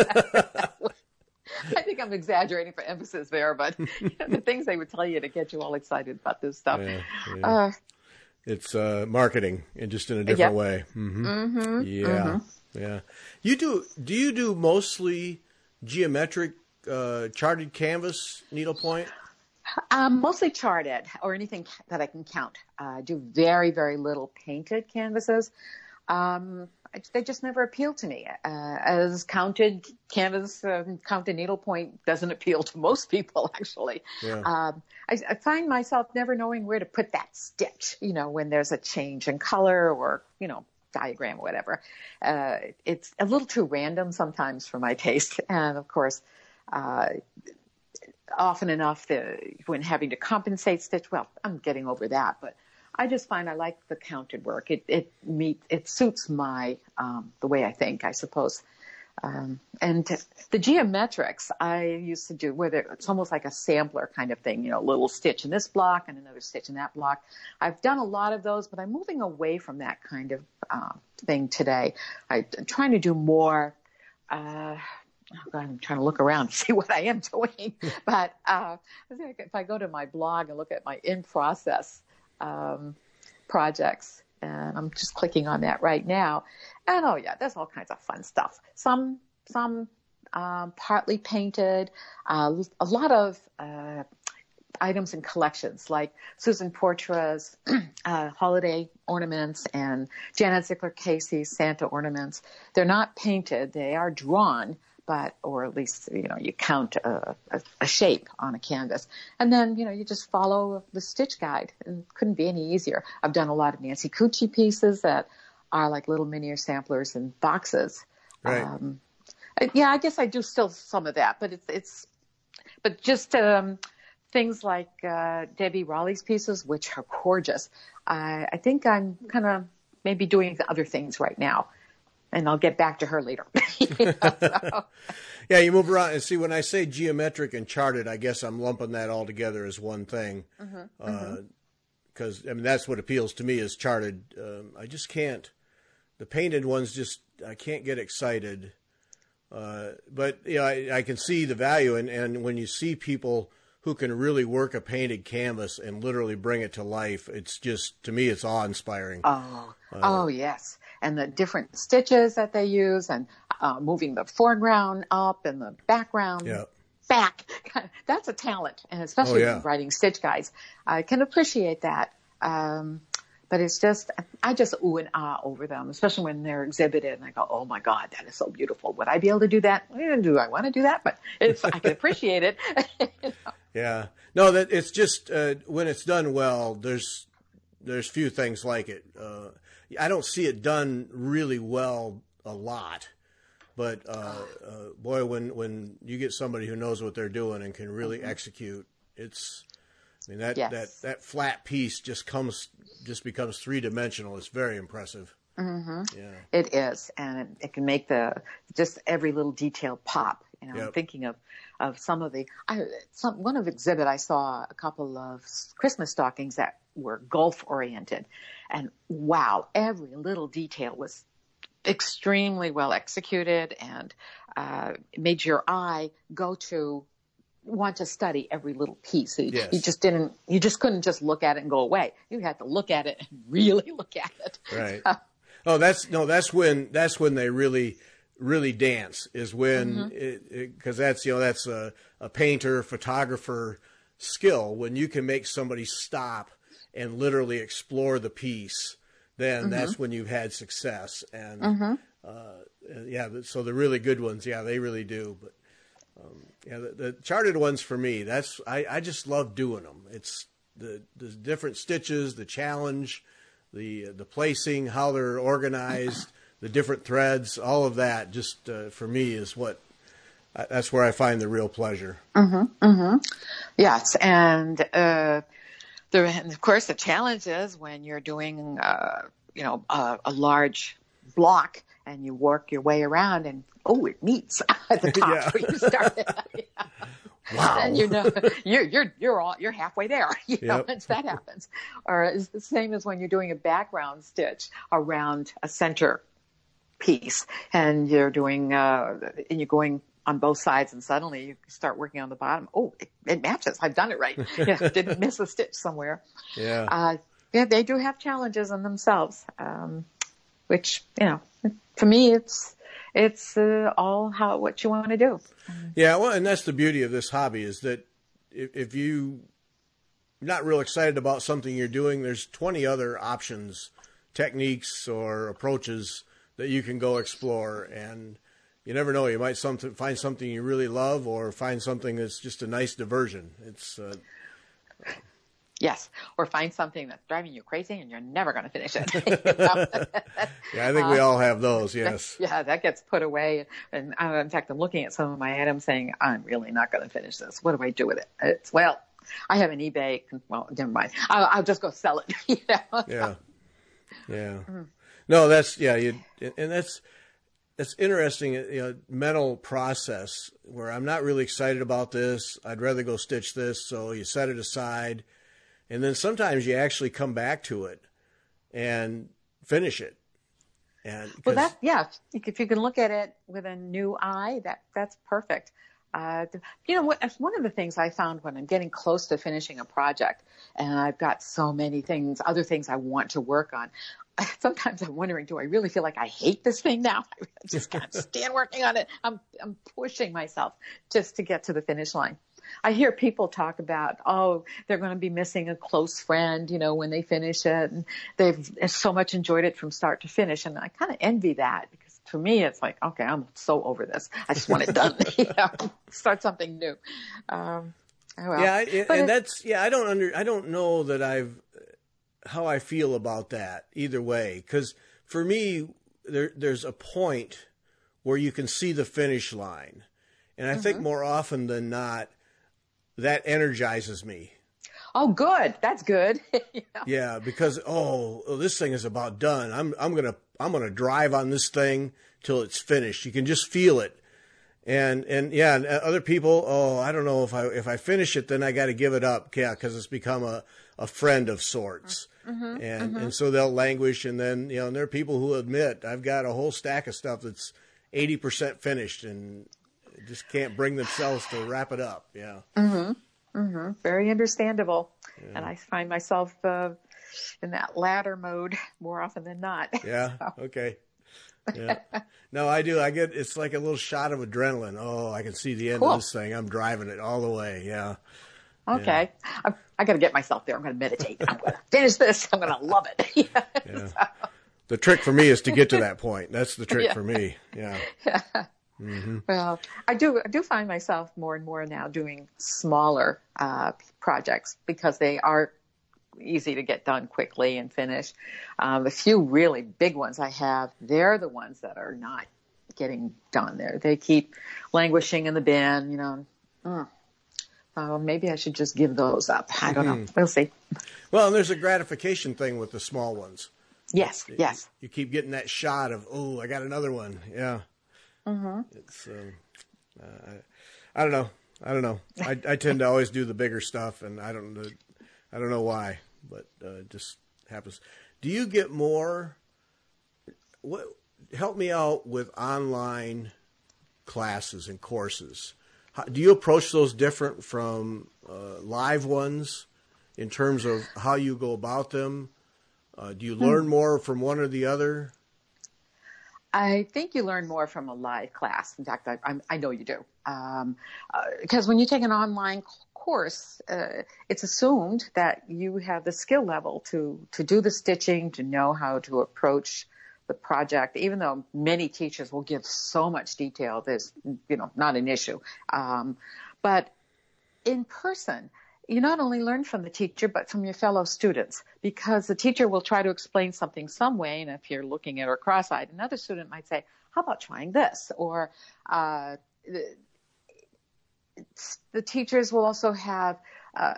I think I'm exaggerating for emphasis there, but you know, the things they would tell you to get you all excited about this stuff. Yeah, yeah. Uh, it's uh, marketing, and just in a different yep. way. Mm-hmm. Mm-hmm. Yeah, mm-hmm. yeah. You do? Do you do mostly geometric uh, charted canvas needlepoint? Um, mostly charted, or anything that I can count. Uh, I do very, very little painted canvases. Um, they just never appeal to me. Uh, as counted canvas, uh, counted needlepoint doesn't appeal to most people, actually. Yeah. Um, I, I find myself never knowing where to put that stitch, you know, when there's a change in color or, you know, diagram or whatever. Uh, it's a little too random sometimes for my taste. And of course, uh, often enough the, when having to compensate stitch, well, I'm getting over that, but I just find I like the counted work. It, it meet, it suits my, um, the way I think, I suppose. Um, and the geometrics I used to do, where it's almost like a sampler kind of thing, you know, a little stitch in this block and another stitch in that block. I've done a lot of those, but I'm moving away from that kind of, uh, thing today. I, I'm trying to do more, uh, oh God, I'm trying to look around to see what I am doing. But uh, if I go to my blog and look at my in-process um, projects, and I'm just clicking on that right now, and oh yeah, there's all kinds of fun stuff. Some, some um, partly painted, uh, a lot of uh, items in collections, like Susan Portra's uh, holiday ornaments and Janet Zickler Casey's Santa ornaments. They're not painted; they are drawn. But, or at least, you know, you count a, a, a shape on a canvas. And then, you know, you just follow the stitch guide. And it couldn't be any easier. I've done a lot of Nancy Cucci pieces that are like little miniature samplers in boxes. Right. Um, yeah, I guess I do still some of that. But it's, it's but just um, things like uh, Debbie Raleigh's pieces, which are gorgeous. I, I think I'm kind of maybe doing other things right now. And I'll get back to her later. You know, so. Yeah, you move around and see. When I say geometric and charted, I guess I'm lumping that all together as one thing. Because mm-hmm. uh, I mean that's what appeals to me is charted. Um, I just can't. The painted ones just I can't get excited. Uh, but you know, I, I can see the value, and, and when you see people who can really work a painted canvas and literally bring it to life, it's just to me it's awe-inspiring. Oh, uh, oh yes. and the different stitches that they use, and uh, moving the foreground up and the background Yeah. back. That's a talent, and especially Oh, yeah. writing stitch guides. I can appreciate that. Um, but it's just, I just ooh and ah over them, especially when they're exhibited, and I go, oh my God, that is so beautiful. Would I be able to do that? Eh, do I want to do that? But it's, I can appreciate it. You know? Yeah. No, that it's just uh, when it's done well, there's there's few things like it. Uh, I don't see it done really well a lot, but uh, uh, boy, when when you get somebody who knows what they're doing and can really mm-hmm. execute, it's I mean that, yes. that that flat piece just comes just becomes three dimensional. It's very impressive. Mm-hmm. Yeah, it is, and it, it can make the just every little detail pop. You know, yep. I'm thinking of, of some of the, I, some, one of exhibit, I saw a couple of Christmas stockings that were Gulf oriented, and wow, every little detail was extremely well executed, and uh, made your eye go to want to study every little piece. You, yes. you just didn't, you just couldn't just look at it and go away. You had to look at it and really look at it. Right. Oh, that's no, that's when that's when they really. really dance is when mm-hmm. it, because that's you know that's a, a painter photographer skill. When you can make somebody stop and literally explore the piece, then mm-hmm. that's when you've had success. And mm-hmm. uh, yeah, so the really good ones, yeah, they really do. But um, yeah, the, the charted ones for me, that's I, I just love doing them. It's the the different stitches, the challenge, the the placing, how they're organized. The different threads, all of that, just uh, for me is what, uh, that's where I find the real pleasure. Mm-hmm, mm-hmm. Yes, and, uh, there, and of course the challenge is when you're doing, uh, you know, a, a large block and you work your way around and, oh, it meets at the top yeah. where you started. Yeah. Wow. And you know, you're, you're, you're all, you're halfway there, you know, yep. once that happens. Or it's the same as when you're doing a background stitch around a center piece, and you're doing, uh, and you're going on both sides, and suddenly you start working on the bottom. Oh, it, it matches. I've done it right. Yeah, didn't miss a stitch somewhere. Yeah. Uh, yeah, they do have challenges in themselves, um, which, you know, for me, it's, it's, uh, all how, what you want to do. Yeah. Well, and that's the beauty of this hobby is that if, if you not real excited about something you're doing, there's twenty other options, techniques or approaches that you can go explore, and you never know. You might something, find something you really love, or find something that's just a nice diversion. It's uh, yes, or find something that's driving you crazy, and you're never going to finish it. You know? Yeah, I think we uh, all have those. Yes. Yeah, that gets put away, and uh, in fact, I'm looking at some of my items, saying, "I'm really not going to finish this. What do I do with it?" It's well, I have an eBay. Well, never mind. I'll, I'll just go sell it. You know? Yeah. Yeah. Mm-hmm. No, that's yeah, you, and that's that's interesting. You know, mental process where I'm not really excited about this. I'd rather go stitch this. So you set it aside, and then sometimes you actually come back to it and finish it. And well, that yeah, if you can look at it with a new eye, that that's perfect. Uh, you know, what, one of the things I found when I'm getting close to finishing a project, and I've got so many things, other things I want to work on. Sometimes I'm wondering, do I really feel like I hate this thing now? I just can't stand working on it. I'm, I'm pushing myself just to get to the finish line. I hear people talk about, oh, they're going to be missing a close friend, you know, when they finish it, and they've so much enjoyed it from start to finish. And I kind of envy that, because for me, it's like, okay, I'm so over this. I just want it done. You know, start something new. Um, oh well. Yeah. And, and that's, yeah, I don't under, I don't know that I've, how I feel about that either way. Cause for me, there, there's a point where you can see the finish line. And I mm-hmm. think more often than not, that energizes me. Oh, good. That's good. Yeah. Yeah, because oh, this thing is about done. I'm I'm gonna I'm gonna drive on this thing till it's finished. You can just feel it, and and yeah, and other people. Oh, I don't know if I if I finish it, then I got to give it up. Yeah, because it's become a, a friend of sorts, mm-hmm, and mm-hmm. and so they'll languish. And then you know, and there are people who admit I've got a whole stack of stuff that's eighty percent finished and just can't bring themselves to wrap it up. Yeah. Mm-hmm. Mm-hmm. Very understandable. Yeah. And I find myself, uh, in that ladder mode more often than not. Yeah. So. Okay. Yeah. No, I do. I get, it's like a little shot of adrenaline. Oh, I can see the end Cool. of this thing. I'm driving it all the way. Yeah. Okay. Yeah. I, I got to get myself there. I'm going to meditate. I'm going to finish this. I'm going to love it. yeah. Yeah. So. The trick for me is to get to that point. That's the trick Yeah. for me. Yeah. Yeah. Mm-hmm. Well, I do. I do find myself more and more now doing smaller uh, projects because they are easy to get done quickly and finish. Um, the few really big ones I have, they're the ones that are not getting done. There, they keep languishing in the bin. You know, mm. uh, maybe I should just give those up. I don't mm-hmm. know. We'll see. Well, and there's a gratification thing with the small ones. Yes. You, yes. You keep getting that shot of, oh, I got another one. Yeah. Mm-hmm. It's, uh, uh, I, I don't know. I don't know. I, I tend to always do the bigger stuff, and I don't, I don't know why, but uh, it just happens. Do you get more? What? Help me out with online classes and courses. How, do you approach those different from uh, live ones in terms of how you go about them? Uh, do you learn mm. more from one or the other? I think you learn more from a live class. In fact, I, I know you do. Um, uh, because when you take an online course, uh, it's assumed that you have the skill level to, to do the stitching, to know how to approach the project, even though many teachers will give so much detail. There's, you know, not an issue. Um, but in person, you not only learn from the teacher, but from your fellow students, because the teacher will try to explain something some way. And if you're looking at her cross-eyed, another student might say, how about trying this? Or uh, the, the teachers will also have uh,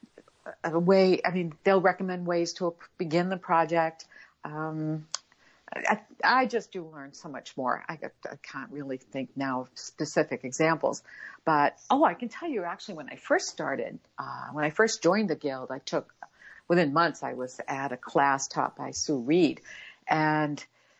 a way, I mean, they'll recommend ways to begin the project. Um, I, I just do learn so much more. I, I can't really think now of specific examples. But, oh, I can tell you actually when I first started, uh, when I first joined the Guild, I took, within months, I was at a class taught by Sue Reed. And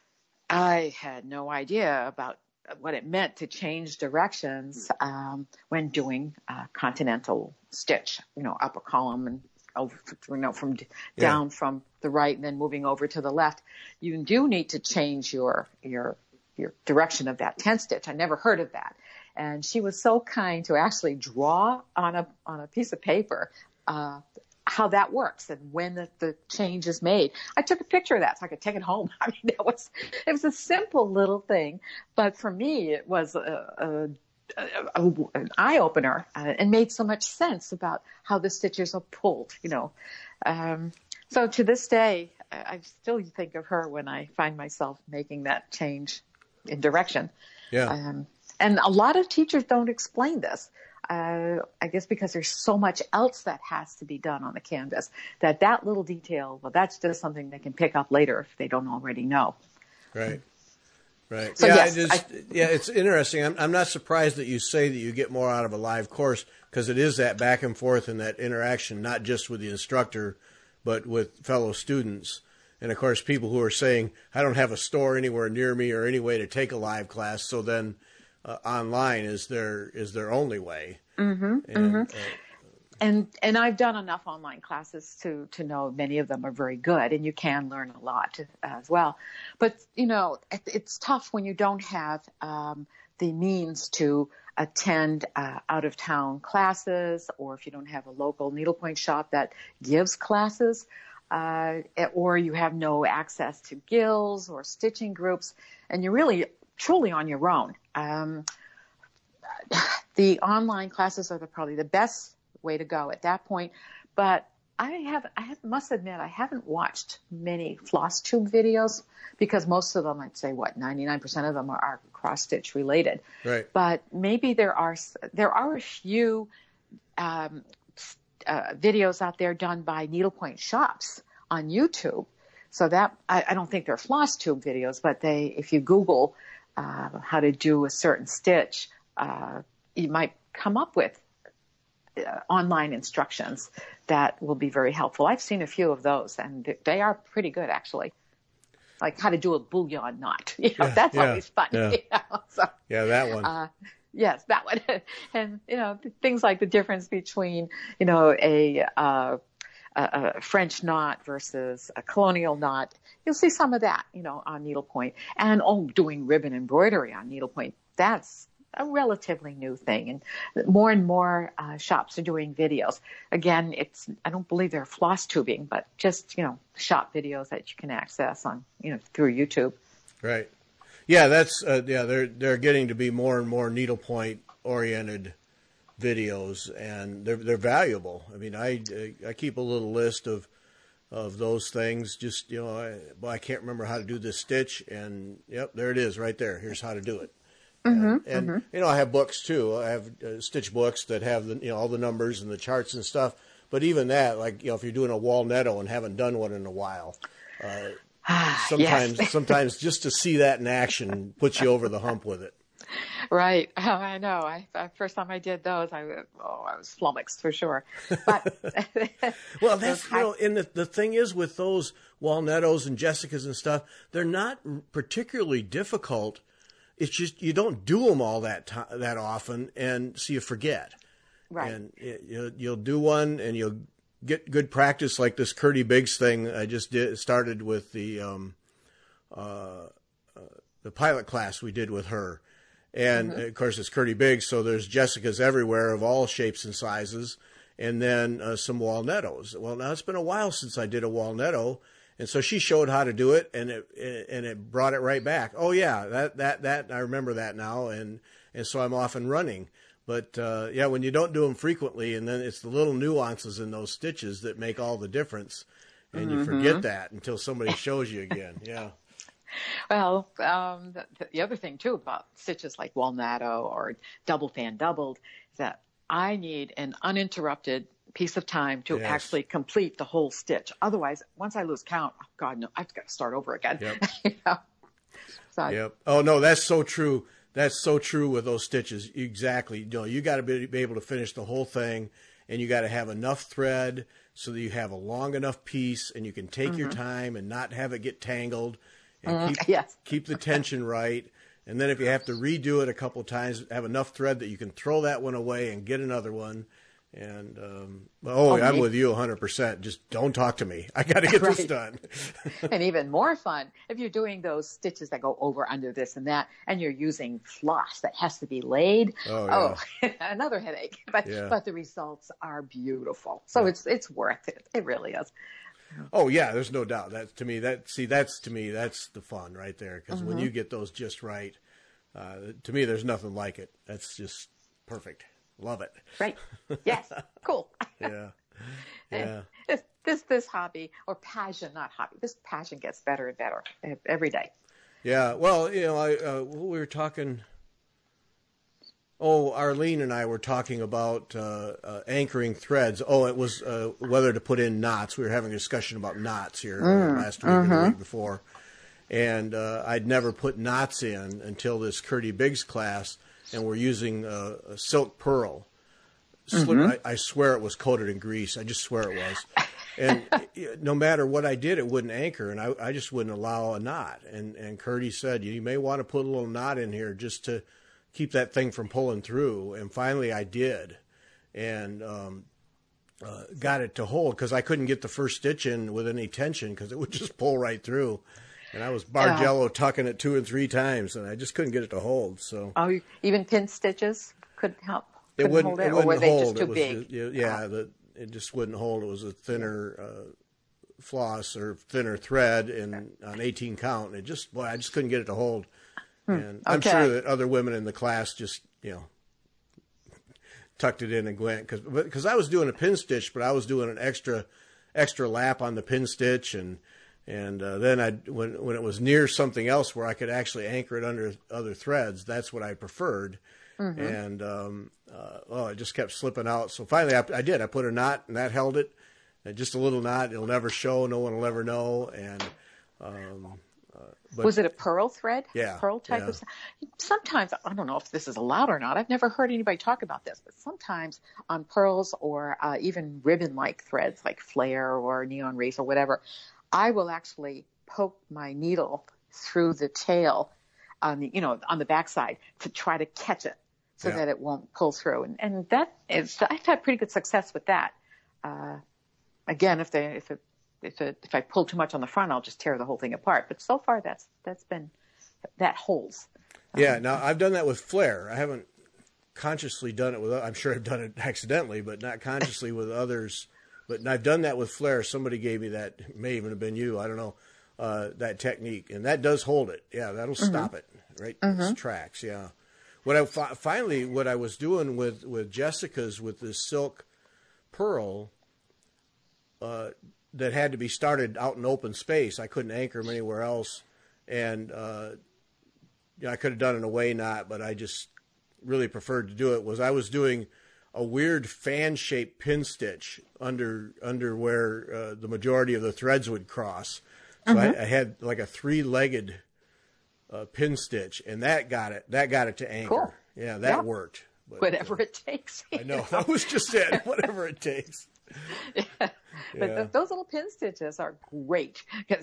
I had no idea about what it meant to change directions um, when doing uh, continental stitch, you know, up a column and over, you know, from down yeah. from the right and then moving over to the left. You do need to change your, your, your direction of that ten stitch. I never heard of that. And she was so kind to actually draw on a, on a piece of paper, uh, how that works and when the, the change is made. I took a picture of that so I could take it home. I mean, that was, it was a simple little thing, but for me, it was a, a A, a, an eye-opener uh, and made so much sense about how the stitches are pulled, you know. Um, so to this day, I, I still think of her when I find myself making that change in direction. Yeah. Um, and a lot of teachers don't explain this. Uh, I guess because there's so much else that has to be done on the canvas that that little detail, well, that's just something they can pick up later if they don't already know. Right. Right. So yeah, yes, it is, I, yeah, it's interesting. I'm, I'm not surprised that you say that you get more out of a live course because it is that back and forth and that interaction, not just with the instructor, but with fellow students. And, of course, people who are saying, I don't have a store anywhere near me or any way to take a live class, so then uh, online is their is their only way. Mm-hmm, and, mm-hmm. Uh, And and I've done enough online classes to to know many of them are very good, and you can learn a lot as well. But you know, it, it's tough when you don't have um, the means to attend uh, out of town classes, or if you don't have a local needlepoint shop that gives classes, uh, or you have no access to guilds or stitching groups, and you're really truly on your own. Um, the online classes are the, probably the best way to go at that point. But I have, I have, must admit, I haven't watched many floss tube videos because most of them, I'd say what, ninety-nine percent of them are, are cross stitch related. Right. But maybe there are, there are a few, um, uh, videos out there done by needlepoint shops on YouTube. So that, I, I don't think they're floss tube videos, but they, if you Google, uh, how to do a certain stitch, uh, you might come up with Uh, online instructions that will be very helpful. I've seen a few of those, and they are pretty good, actually. Like how to do a bullion knot. You know, yeah, that's yeah, always fun. Yeah, you know? So, yeah that one. Uh, yes, that one. And, you know, things like the difference between, you know, a, uh, a, a French knot versus a colonial knot. You'll see some of that, you know, on needlepoint. And, oh, doing ribbon embroidery on needlepoint. That's a relatively new thing. And more and more uh, shops are doing videos. Again, it's, I don't believe they're floss tubing, but just, you know, shop videos that you can access on, you know, through YouTube. Right. Yeah, that's, uh, yeah, they're, they're getting to be more and more needlepoint oriented videos, and they're, they're valuable. I mean, I, I keep a little list of, of those things. Just, you know, I, well, I can't remember how to do this stitch, and yep, there it is right there. Here's how to do it. Mm-hmm, and, and mm-hmm. you know, I have books too. I have uh, stitch books that have the, you know, all the numbers and the charts and stuff. But even that, like, you know, if you're doing a walnutto and haven't done one in a while, uh, sometimes, yes. sometimes just to see that in action puts you over the hump with it. Right. Oh, I know. I, the first time I did those, I, oh, I was flummoxed for sure. But well, that's, you know, and the, the thing is with those walnuttos and Jessicas and stuff, they're not particularly difficult. It's just you don't do them all that time, that often, and so you forget. Right. And it, you'll, you'll do one, and you'll get good practice, like this Curdy Biggs thing I just did. Started with the um, uh, uh, the pilot class we did with her, and mm-hmm. of course it's Curdy Biggs, so there's Jessicas everywhere of all shapes and sizes, and then uh, some walnuttos. Well, now it's been a while since I did a walnutto. And so she showed how to do it, and it and it brought it right back. Oh yeah, that that that I remember that now, and and so I'm off and running. But uh, yeah, when you don't do them frequently, and then it's the little nuances in those stitches that make all the difference, and mm-hmm. you forget that until somebody shows you again. Yeah. Well, um, the, the other thing too about stitches like walnutto or double fan doubled is that I need an uninterrupted piece of time to yes. actually complete the whole stitch. Otherwise, once I lose count, oh God, no, I've got to start over again. Yep. you know? So yep. Oh no, that's so true. That's so true with those stitches. Exactly. You know, you got to be, be able to finish the whole thing, and you got to have enough thread so that you have a long enough piece, and you can take mm-hmm. your time and not have it get tangled, and mm, keep yes. keep the tension right. And then if you have to redo it a couple of times, have enough thread that you can throw that one away and get another one. And, um, oh, oh, I'm me. with you one hundred percent. Just don't talk to me. I got to get right. this done. And even more fun, if you're doing those stitches that go over, under, this and that, and you're using floss that has to be laid. Oh, yeah. oh another headache. But yeah. but the results are beautiful. So yeah. it's it's worth it. It really is. Oh, yeah, there's no doubt. That to me, that see, that's to me, that's the fun right there. Because mm-hmm. when you get those just right, uh, to me, there's nothing like it. That's just perfect. Love it. Right. Yes. Cool. yeah. Yeah. This, this, this hobby or passion, not hobby, this passion gets better and better every day. Yeah. Well, you know, I, uh, we were talking, oh, Arlene and I were talking about uh, uh, anchoring threads. Oh, it was uh, whether to put in knots. We were having a discussion about knots here mm, uh, last week mm-hmm. or the week before. And uh, I'd never put knots in until this Curdy Biggs class. And we're using uh, a silk pearl. Slip, mm-hmm. I, I swear it was coated in grease. I just swear it was. And no matter what I did, it wouldn't anchor, and I, I just wouldn't allow a knot. And and Curdy said, you may want to put a little knot in here just to keep that thing from pulling through. And finally I did, and um, uh, got it to hold because I couldn't get the first stitch in with any tension because it would just pull right through. And I was Bargello yeah. tucking it two and three times, and I just couldn't get it to hold. So, oh, even pin stitches couldn't help. It wouldn't, hold it, it wouldn't or were they hold. just too it was, big? It, yeah, oh. the, it just wouldn't hold. It was a thinner uh, floss or thinner thread in on eighteen count, and it just, boy, I just couldn't get it to hold. Hmm. And okay. I'm sure that other women in the class just, you know, tucked it in and went because because I was doing a pin stitch, but I was doing an extra extra lap on the pin stitch and. And uh, then I, when when it was near something else where I could actually anchor it under other threads, that's what I preferred. Mm-hmm. And um, uh, oh, it just kept slipping out. So finally, I, I did. I put a knot, and that held it. And just a little knot. It'll never show. No one will ever know. And um, uh, but, was it a pearl thread? Yeah, pearl type yeah. of. Sometimes I don't know if this is allowed or not. I've never heard anybody talk about this, but sometimes on pearls or uh, even ribbon-like threads, like flare or neon race or whatever. I will actually poke my needle through the tail on the, you know, on the backside to try to catch it so yeah. that it won't pull through. And, and that is, I've had pretty good success with that. Uh, again, if they if it if it if I pull too much on the front, I'll just tear the whole thing apart. But so far, that's that's been that holds. Yeah. Now I've done that with flare. I haven't consciously done it with. I'm sure I've done it accidentally, but not consciously with others. But I've done that with flare. Somebody gave me that. It may even have been you. I don't know. Uh, that technique, and that does hold it. Yeah, that'll mm-hmm. stop it right in its tracks. Yeah. What I fi- finally, what I was doing with, with Jessica's with this silk pearl uh, that had to be started out in open space. I couldn't anchor them anywhere else, and uh, you know, I could have done an away knot, but I just really preferred to do it. Was I was doing a weird fan-shaped pin stitch under under where uh, the majority of the threads would cross. So mm-hmm. I, I had like a three-legged uh, pin stitch, and that got it. That got it to anchor. Cool. Yeah, that yeah. worked. But, Whatever uh, it takes. I know, know that was just it. Whatever it takes. Yeah. But yeah. th- those little pin stitches are great.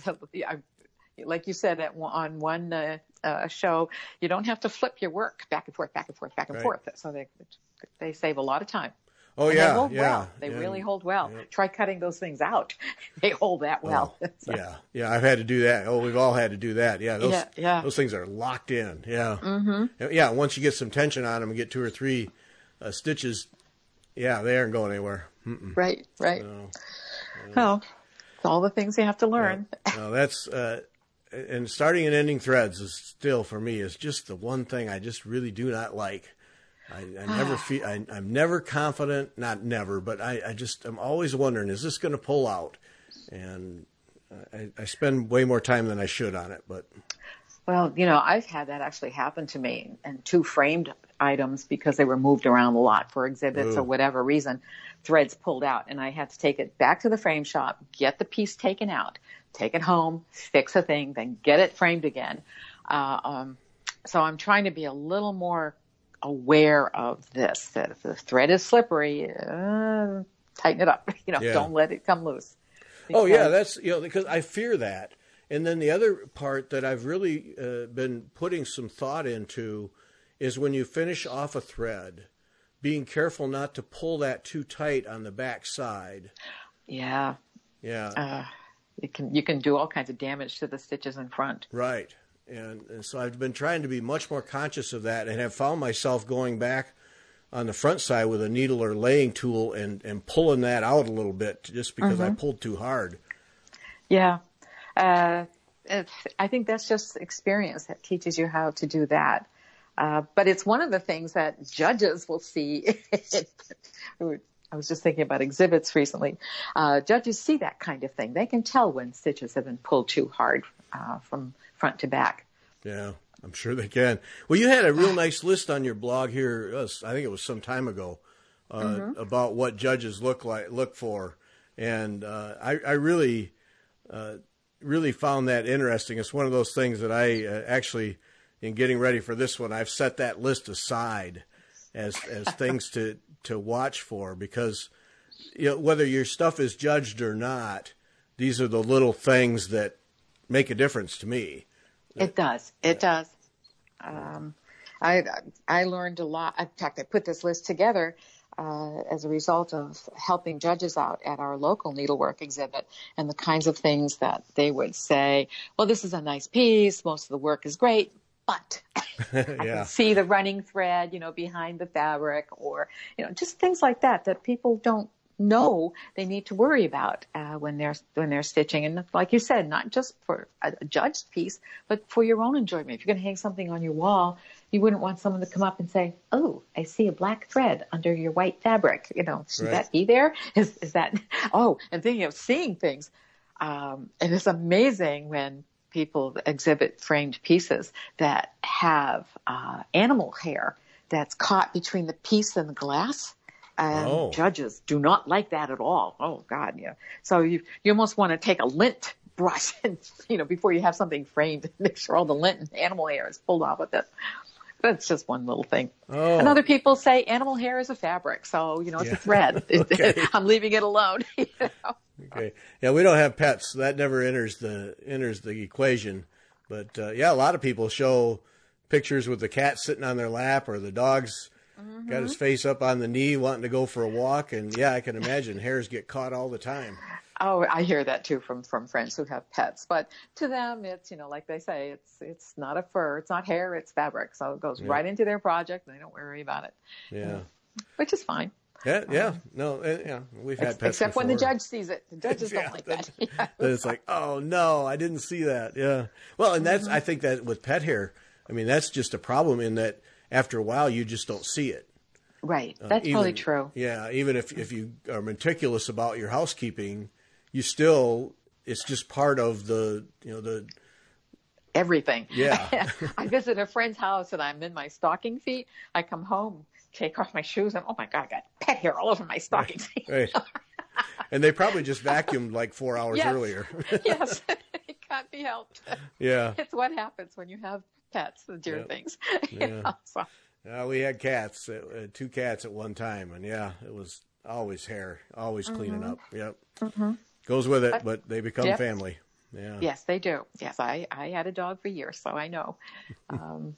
Like you said at, on one uh, uh, show, you don't have to flip your work back and forth, back and forth, back and right. forth. So they they save a lot of time. Oh, and yeah, they hold yeah. well. They yeah. really hold well. Yeah. Try cutting those things out. They hold that well. Oh, so. Yeah, yeah. I've had to do that. Oh, we've all had to do that. Yeah, those yeah, yeah. those things are locked in. Yeah, mm-hmm. yeah. Once you get some tension on them and get two or three uh, stitches, yeah, they aren't going anywhere. Mm-mm. Right, right. So, yeah. Well, it's all the things you have to learn. Yeah. No, that's uh, and starting and ending threads is still for me is just the one thing I just really do not like. I, I never feel I, I'm never confident, not never, but I, I just I'm always wondering, is this going to pull out? And I, I spend way more time than I should on it. But well, you know, I've had that actually happen to me, and two framed items because they were moved around a lot for exhibits Ooh. or whatever reason, threads pulled out, and I had to take it back to the frame shop, get the piece taken out, take it home, fix a thing, then get it framed again. Uh, um, so I'm trying to be a little more aware of this, that if the thread is slippery, uh, tighten it up, you know, yeah. don't let it come loose. Because... Oh yeah, that's, you know, because I fear that. And then the other part that I've really uh, been putting some thought into is when you finish off a thread, being careful not to pull that too tight on the back side. Yeah. Yeah. Uh, you can, you can do all kinds of damage to the stitches in front. Right. And, and so I've been trying to be much more conscious of that, and have found myself going back on the front side with a needle or laying tool and, and pulling that out a little bit just because mm-hmm. I pulled too hard. Yeah. Uh, it's, I think that's just experience that teaches you how to do that. Uh, but it's one of the things that judges will see. I was just thinking about exhibits recently. Uh, judges see that kind of thing. They can tell when stitches have been pulled too hard uh, from front to back. Yeah, I'm sure they can. Well, you had a real nice list on your blog here. Uh, I think it was some time ago uh, mm-hmm. about what judges look like, look for, and uh, I, I really, uh, really found that interesting. It's one of those things that I uh, actually, in getting ready for this one, I've set that list aside as as things to to watch for, because you know, whether your stuff is judged or not, these are the little things that make a difference to me. It does. It does. Um, I I learned a lot. In fact, I put this list together uh, as a result of helping judges out at our local needlework exhibit, and the kinds of things that they would say. Well, this is a nice piece. Most of the work is great, but I yeah. can see the running thread, you know, behind the fabric, or you know, just things like that that people don't know they need to worry about uh, when they're when they're stitching. And like you said, not just for a, a judged piece, but for your own enjoyment. If you're going to hang something on your wall, you wouldn't want someone to come up and say, "Oh, I see a black thread under your white fabric. You know, should right. that be there? Is is that?" Oh, and thinking of seeing things, um, and it's amazing when people exhibit framed pieces that have uh, animal hair that's caught between the piece and the glass. And oh. judges do not like that at all. Oh God, yeah. So you you almost want to take a lint brush and, you know, before you have something framed, make sure all the lint and animal hair is pulled off with it. That's just one little thing. Oh. And other people say animal hair is a fabric, so you know it's yeah. a thread. Okay. I'm leaving it alone. You know? Okay. Yeah, we don't have pets, so that never enters the enters the equation. But uh, yeah, a lot of people show pictures with the cat sitting on their lap, or the dog's mm-hmm. got his face up on the knee wanting to go for a walk. And yeah, I can imagine hairs get caught all the time. Oh, I hear that too from, from friends who have pets. But to them, it's, you know, like they say, it's it's not a fur, it's not hair, it's fabric. So it goes Yeah. right into their project, and they don't worry about it. Yeah. Which is fine. Yeah, yeah, Um, no, uh, yeah, we've had pets except before. when the judge sees it. The judges Yeah, don't like that- that. Yeah. Then it's like, oh no, I didn't see that. Yeah. Well, and that's, Mm-hmm. I think that with pet hair, I mean, that's just a problem in that after a while you just don't see it. Right. Uh, That's even- probably true. Yeah. Even if, if you are meticulous about your housekeeping, you still, it's just part of the, you know, the, Everything. Yeah. I visit a friend's house and I'm in my stocking feet. I come home, take off my shoes, and oh my God, I got pet hair all over my stocking feet. right. And they probably just vacuumed like four hours Yes. earlier. Yes. It can't be helped. Yeah. It's what happens when you have pets and dear Yep. things. Yeah. You know, so. Uh, we had cats, uh, uh, two cats at one time, and yeah, it was always hair, always cleaning up. Yep, Mhm. goes with it, But- but they become Yep. family. Yeah, Yes, they do. Yes, I, I had a dog for years, so I know. Um,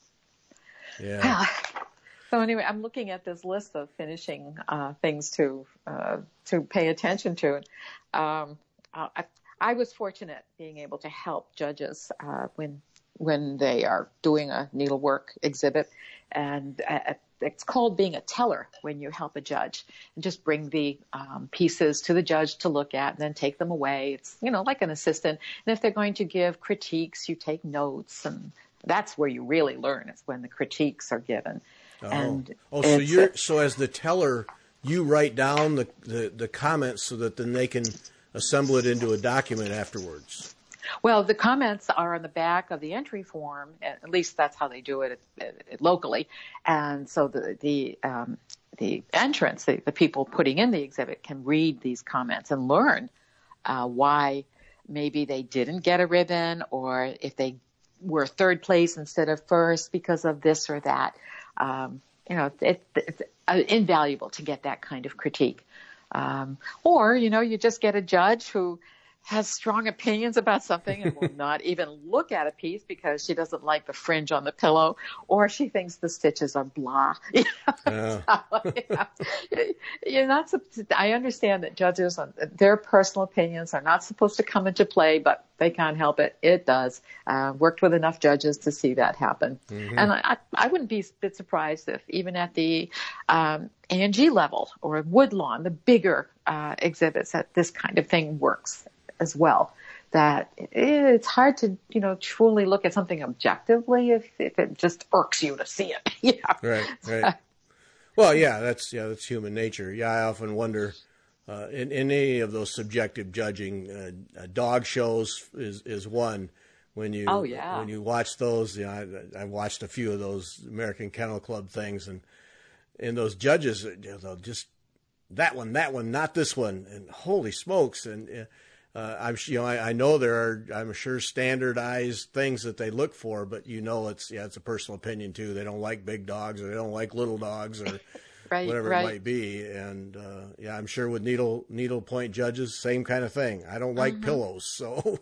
yeah, so anyway, I'm looking at this list of finishing uh, things to uh, to pay attention to. Um, uh, I, I was fortunate being able to help judges uh, when when they are doing a needlework exhibit, and uh, it's called being a teller when you help a judge and just bring the um, pieces to the judge to look at and then take them away. It's, you know, like an assistant. And if they're going to give critiques, you take notes, and that's where you really learn. It's when the critiques are given. oh, And oh, so it's- you're so as the teller, you write down the, the the comments so that then they can assemble it into a document afterwards. Well, the comments are on the back of the entry form. At least that's how they do it at, at, locally. And so the the um, the entrants, the, the people putting in the exhibit, can read these comments and learn uh, why maybe they didn't get a ribbon, or if they were third place instead of first because of this or that. Um, you know, it, it's uh, invaluable to get that kind of critique. Um, or, you know, you just get a judge who has strong opinions about something and will not even look at a piece because she doesn't like the fringe on the pillow, or she thinks the stitches are blah. You know? Uh, So, you know, you're not. I understand that judges, their personal opinions are not supposed to come into play, but they can't help it. It does. Uh, worked with enough judges to see that happen, Mm-hmm. and I, I wouldn't be a bit surprised if even at the um, A and G level or Woodlawn, the bigger uh, exhibits, that this kind of thing works as well. That it's hard to, you know, truly look at something objectively if, if it just irks you to see it. Yeah. right, right. Well, yeah, that's yeah, that's human nature. Yeah, I often wonder uh, in in any of those subjective judging, uh, uh, dog shows is is one. When you Oh, yeah. when you watch those, you know, I, I watched a few of those American Kennel Club things, and and those judges, you know, they'll just that one, that one, not this one, and holy smokes, and. Uh, Uh, I'm you know I, I know there are I'm sure standardized things that they look for, but you know it's yeah it's a personal opinion too. They don't like big dogs, or they don't like little dogs, or Right, whatever right. it might be. And uh, yeah, I'm sure with needle needle point judges, same kind of thing. I don't like Mm-hmm. pillows, so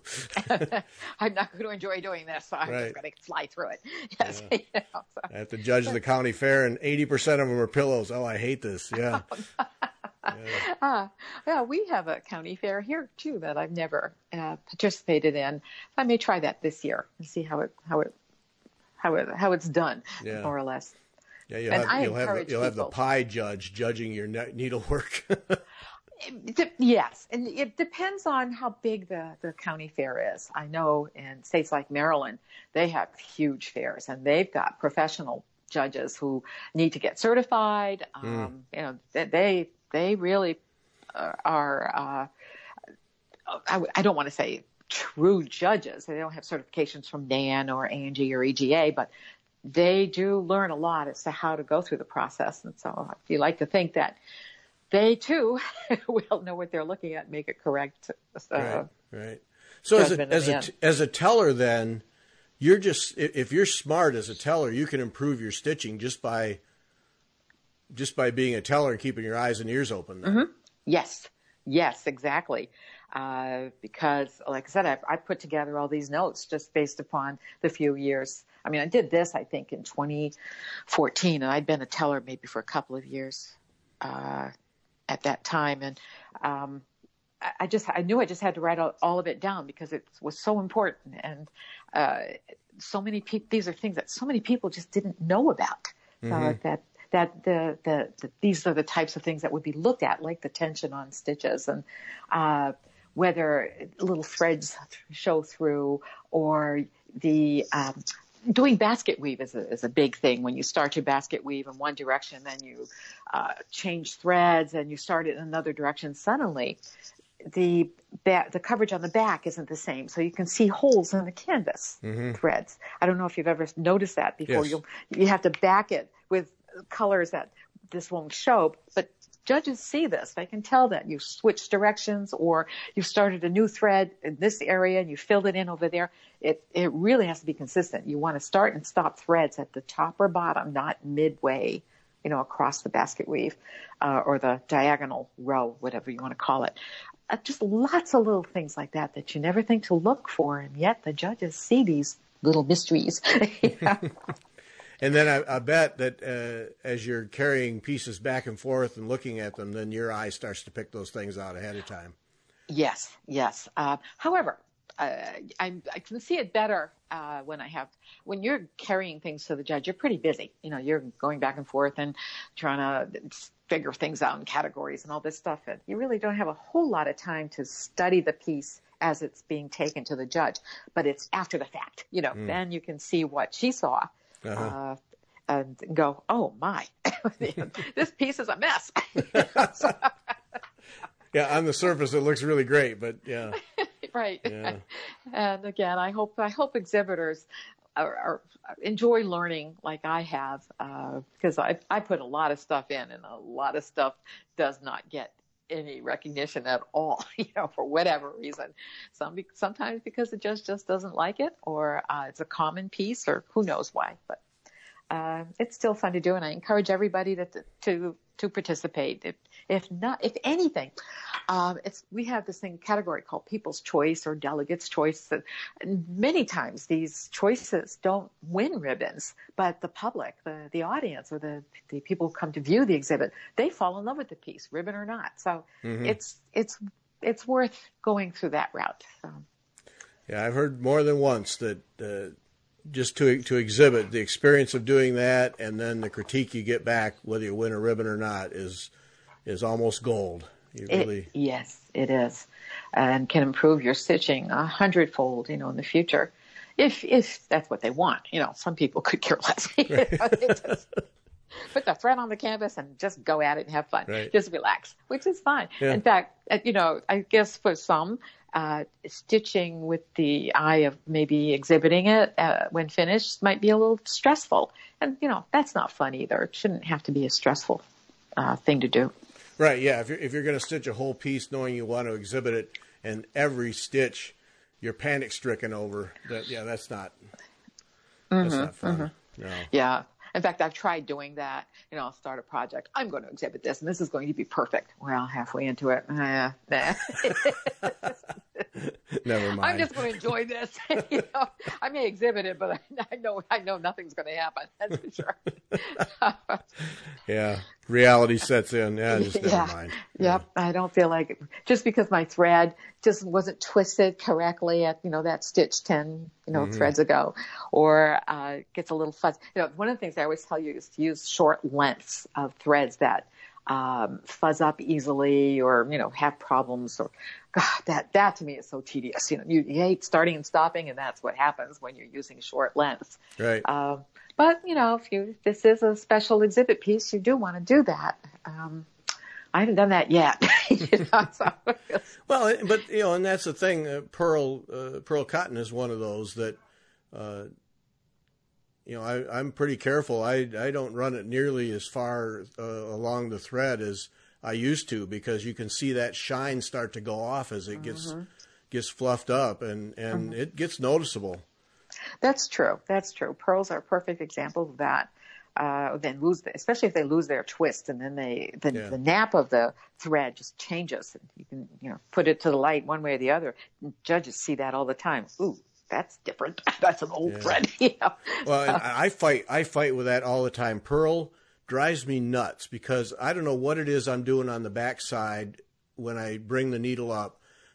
I'm not going to enjoy doing this, so I'm Right. just going to fly through it. Yes. You know, so. I have to judge the county fair, and eighty percent of them are pillows. Oh, I hate this. Yeah, Ah, yeah, we have a county fair here too that I've never uh, participated in. I may try that this year and see how it how it how it how it's done, Yeah. more or less. yeah. You'll And have I you'll have the, encourage you'll have the people- pie judge judging your ne- needlework. It de- yes, and it depends on how big the, the county fair is. I know in states like Maryland, they have huge fairs, and they've got professional judges who need to get certified. Um, You know, they they, they really uh, are. Uh, I, I don't want to say true judges. They don't have certifications from N A N or A and G or E G A, but they do learn a lot as to how to go through the process. And so, if you like to think that they too will know what they're looking at and make it correct. Uh, Right, right. So as a judgment in as the a end. as a teller, then you're just i- if you're smart as a teller, you can improve your stitching just by just by being a teller and keeping your eyes and ears open. Then. Yes, yes, exactly. Uh, because, like I said, I, I put together all these notes just based upon the few years. I mean, I did this, I think, in twenty fourteen, and I'd been a teller maybe for a couple of years uh, at that time. And um, I, I just, I knew I just had to write all, all of it down because it was so important. And, uh, so many people, these are things that so many people just didn't know about. Mm-hmm. uh, that, that the, the, the, these are the types of things that would be looked at, like the tension on stitches and, uh, whether little threads show through or the, um, doing basket weave is a, is a big thing. When you start your basket weave in one direction, then you uh, change threads and you start it in another direction. Suddenly, the ba- the coverage on the back isn't the same, so you can see holes in the canvas mm-hmm. threads. I don't know if you've ever noticed that before. Yes. You'll you have to back it with colors that this won't show, but judges see this. They can tell that you've switched directions or you've started a new thread in this area and you filled it in over there. It it really has to be consistent. You want to start and stop threads at the top or bottom, not midway, you know, across the basket weave uh, or the diagonal row, whatever you want to call it. Uh, just lots of little things like that that you never think to look for, and yet the judges see these little mysteries. Yeah. And then I, I bet that uh, as you're carrying pieces back and forth and looking at them, then your eye starts to pick those things out ahead of time. Yes, yes. Uh, however, uh, I, I can see it better uh, when I have when you're carrying things to the judge. You're pretty busy. You know, you're going back and forth and trying to figure things out in categories and all this stuff. And you really don't have a whole lot of time to study the piece as it's being taken to the judge. But it's after the fact. You know, mm. then you can see what she saw. Uh-huh. Uh, and go, oh my, this piece is a mess. So, yeah, on the surface it looks really great, but yeah, right. Yeah. And again, I hope I hope exhibitors are, are enjoy learning like I have, uh, because I I put a lot of stuff in, and a lot of stuff does not get any recognition at all, you know, for whatever reason. Some sometimes because the judge just doesn't like it, or uh, it's a common piece, or who knows why. But uh, it's still fun to do, and I encourage everybody to to to participate. If if not, if anything, um, it's we have this thing category called People's Choice or Delegates' Choice. That many times these choices don't win ribbons, but the public, the the audience, or the the people who come to view the exhibit, they fall in love with the piece, ribbon or not. So mm-hmm. it's it's it's worth going through that route. So. Yeah, I've heard more than once that uh, just to to exhibit, the experience of doing that, and then the critique you get back, whether you win a ribbon or not, is is almost gold. You really... It, yes, it is, and can improve your stitching a hundredfold, you know, in the future, if if that's what they want. You know, some people could care less. You know, they just put the thread on the canvas and just go at it and have fun. Right. Just relax, which is fine. Yeah. In fact, you know, I guess for some, uh, stitching with the eye of maybe exhibiting it uh, when finished might be a little stressful, and you know, that's not fun either. It shouldn't have to be a stressful uh, thing to do. Right, yeah. If you're, if you're going to stitch a whole piece knowing you want to exhibit it, and every stitch you're panic stricken over, that, yeah, that's not, that's mm-hmm, not fun. Mm-hmm. No. Yeah. In fact, I've tried doing that. You know, I'll start a project. I'm going to exhibit this, and this is going to be perfect. Well, halfway into it, uh, nah. Never mind. I'm just going to enjoy this. You know, I may exhibit it, but I, I know I know nothing's going to happen. That's for sure. Yeah, reality sets in. Yeah, just never yeah. mind. Yep, yeah. I don't feel like it. Just because my thread just wasn't twisted correctly at, you know, that stitch ten, you know, mm-hmm. threads ago, or uh, gets a little fuzzy. You know, one of the things I always tell you is to use short lengths of threads that um, fuzz up easily, or, you know, have problems, or God, that, that to me is so tedious. You know, you, you hate starting and stopping, and that's what happens when you're using short lengths. Right. Um, but, you know, if you, if this is a special exhibit piece, you do want to do that. Um, I haven't done that yet. You know, so. Well, but, you know, and that's the thing. Uh, Pearl, uh, Pearl Cotton is one of those that, uh, you know, I, I'm pretty careful. I, I don't run it nearly as far uh, along the thread as I used to, because you can see that shine start to go off as it gets mm-hmm. gets fluffed up, and, and mm-hmm. it gets noticeable. That's true. That's true. Pearls are a perfect example of that. Uh, then lose, the, especially if they lose their twist, and then they the, yeah. the nap of the thread just changes. You can, you know, put it to the light one way or the other. Judges see that all the time. Ooh, that's different. That's an old yeah. thread. You know? Well, and I fight. I fight with that all the time. Pearl drives me nuts, because I don't know what it is I'm doing on the backside when I bring the needle up,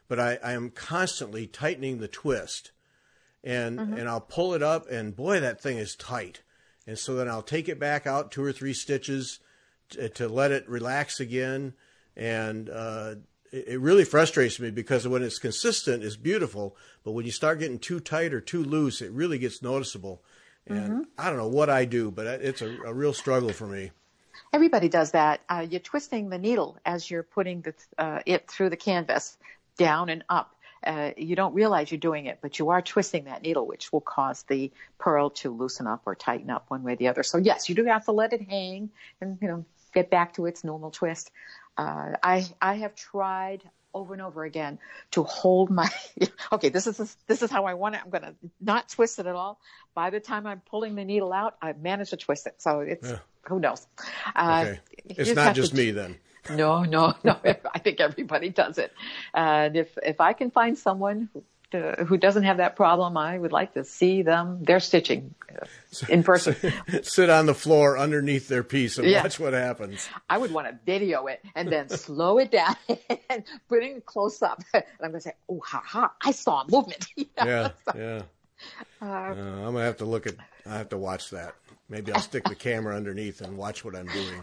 but I, I am constantly tightening the twist, and Mm-hmm. and I'll pull it up, and boy, that thing is tight. And so then I'll take it back out two or three stitches to, to let it relax again, and uh, it, it really frustrates me because when it's consistent, it's beautiful, but when you start getting too tight or too loose, it really gets noticeable. And Mm-hmm. I don't know what I do, but it's a, a real struggle for me. Everybody does that. Uh, you're twisting the needle as you're putting the, uh, it through the canvas, down and up. Uh, you don't realize you're doing it, but you are twisting that needle, which will cause the pearl to loosen up or tighten up one way or the other. So yes, you do have to let it hang and, you know, get back to its normal twist. Uh, I I have tried over and over again to hold my, okay, this is, this is how I want it. I'm going to not twist it at all. By the time I'm pulling the needle out, I've managed to twist it. So it's, Yeah. who knows? Uh, Okay. you It's just not have to- just me then. No, no, no. I think everybody does it. And if, if I can find someone who, uh, who doesn't have that problem, I would like to see them, their stitching uh, in person. Sit on the floor underneath their piece and Yeah. watch what happens. I would want to video it and then slow it down and bring it close up. And I'm going to say, oh, ha, ha, I saw a movement. You know? Yeah, So, yeah. uh, Uh, I'm gonna have to look at. I have to watch that. Maybe I'll stick the camera underneath and watch what I'm doing.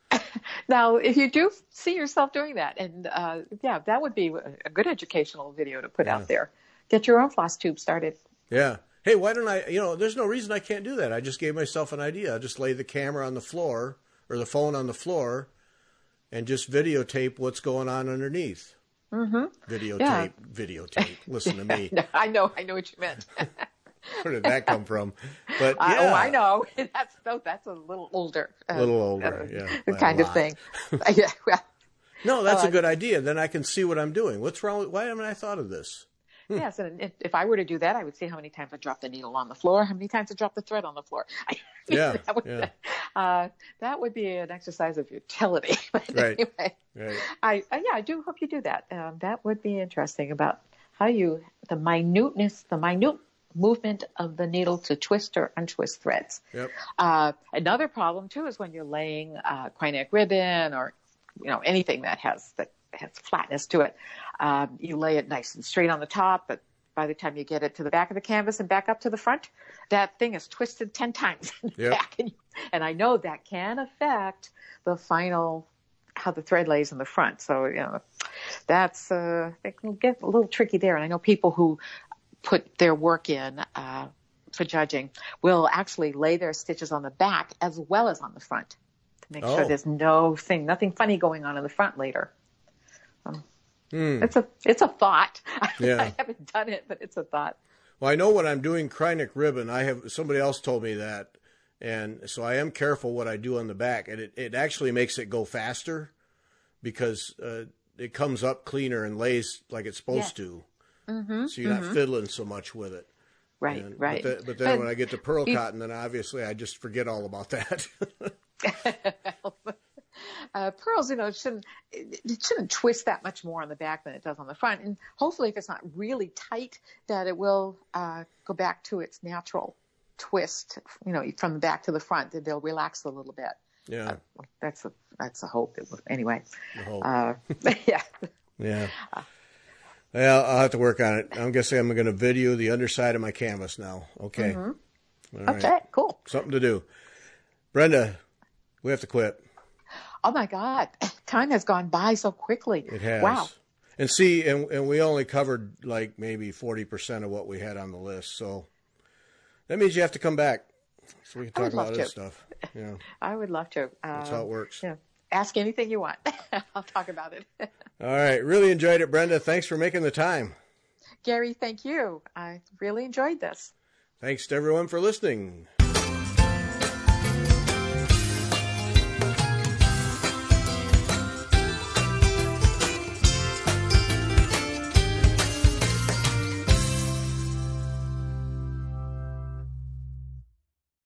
now, if you do see yourself doing that, and uh, yeah, that would be a good educational video to put Yeah. out there. Get your own floss tube started. Yeah. Hey, why don't I? You know, there's no reason I can't do that. I just gave myself an idea. I'll just lay the camera on the floor or the phone on the floor, and just videotape what's going on underneath. Mm-hmm. Videotape, Yeah. videotape. Listen to me. I know, I know what you meant. Where did that come from? But I- yeah, oh, I know. That's no, that's a little older. a uh, little older. uh, Yeah, by a kind of lot. thing. yeah, well, No, that's Oh, a I- good idea. Then I can see what I'm doing. What's wrong with? Why haven't I thought of this? yes. And if, if I were to do that, I would see how many times I dropped the needle on the floor, how many times I dropped the thread on the floor. Yeah, that would, yeah. Uh, that would be an exercise of utility. But Right. anyway, Right. I, I yeah, I do hope you do that. Um, that would be interesting about how you the minuteness, the minute movement of the needle to twist or untwist threads. Yep. Uh, another problem too is when you're laying uh, Krynek ribbon or you know anything that has that has flatness to it. Um, you lay it nice and straight on the top, but by the time you get it to the back of the canvas and back up to the front, that thing is twisted ten times in the Yep. back. And, and I know that can affect the final, how the thread lays in the front. So, you know, that's, uh, it can get a little tricky there. And I know people who put their work in, uh, for judging will actually lay their stitches on the back as well as on the front to make Oh. sure there's no thing, nothing funny going on in the front later. Um, Hmm. It's a, it's a thought. Yeah. I haven't done it, but it's a thought. Well, I know when I'm doing Krynek ribbon, I have somebody else told me that, and so I am careful what I do on the back, and it, it actually makes it go faster because uh, it comes up cleaner and lays like it's supposed Yeah. to. Mm-hmm, So you're not fiddling so much with it. Right, And- right. But, the, but then And when I get to pearl you- cotton, then obviously I just forget all about that. uh, pearls, you know, it shouldn't it, it shouldn't twist that much more on the back than it does on the front. And hopefully, if it's not really tight, that it will uh, go back to its natural twist. You know, from the back to the front, that they'll relax a little bit. Yeah. Uh, that's a that's a hope. It will, anyway, The whole- uh, yeah. Yeah. Well, I'll have to work on it. I'm guessing I'm going to video the underside of my canvas now. Okay. All right. Okay, cool. Something to do. Brenda, we have to quit. Oh my God, time has gone by so quickly. It has. Wow. And see, and, and we only covered like maybe forty percent of what we had on the list. So that means you have to come back so we can I talk would love about this to. stuff. Yeah. I would love to. Uh, That's how it works. Yeah. Ask anything you want. I'll talk about it. All right. Really enjoyed it, Brenda. Thanks for making the time. Gary, thank you. I really enjoyed this. Thanks to everyone for listening.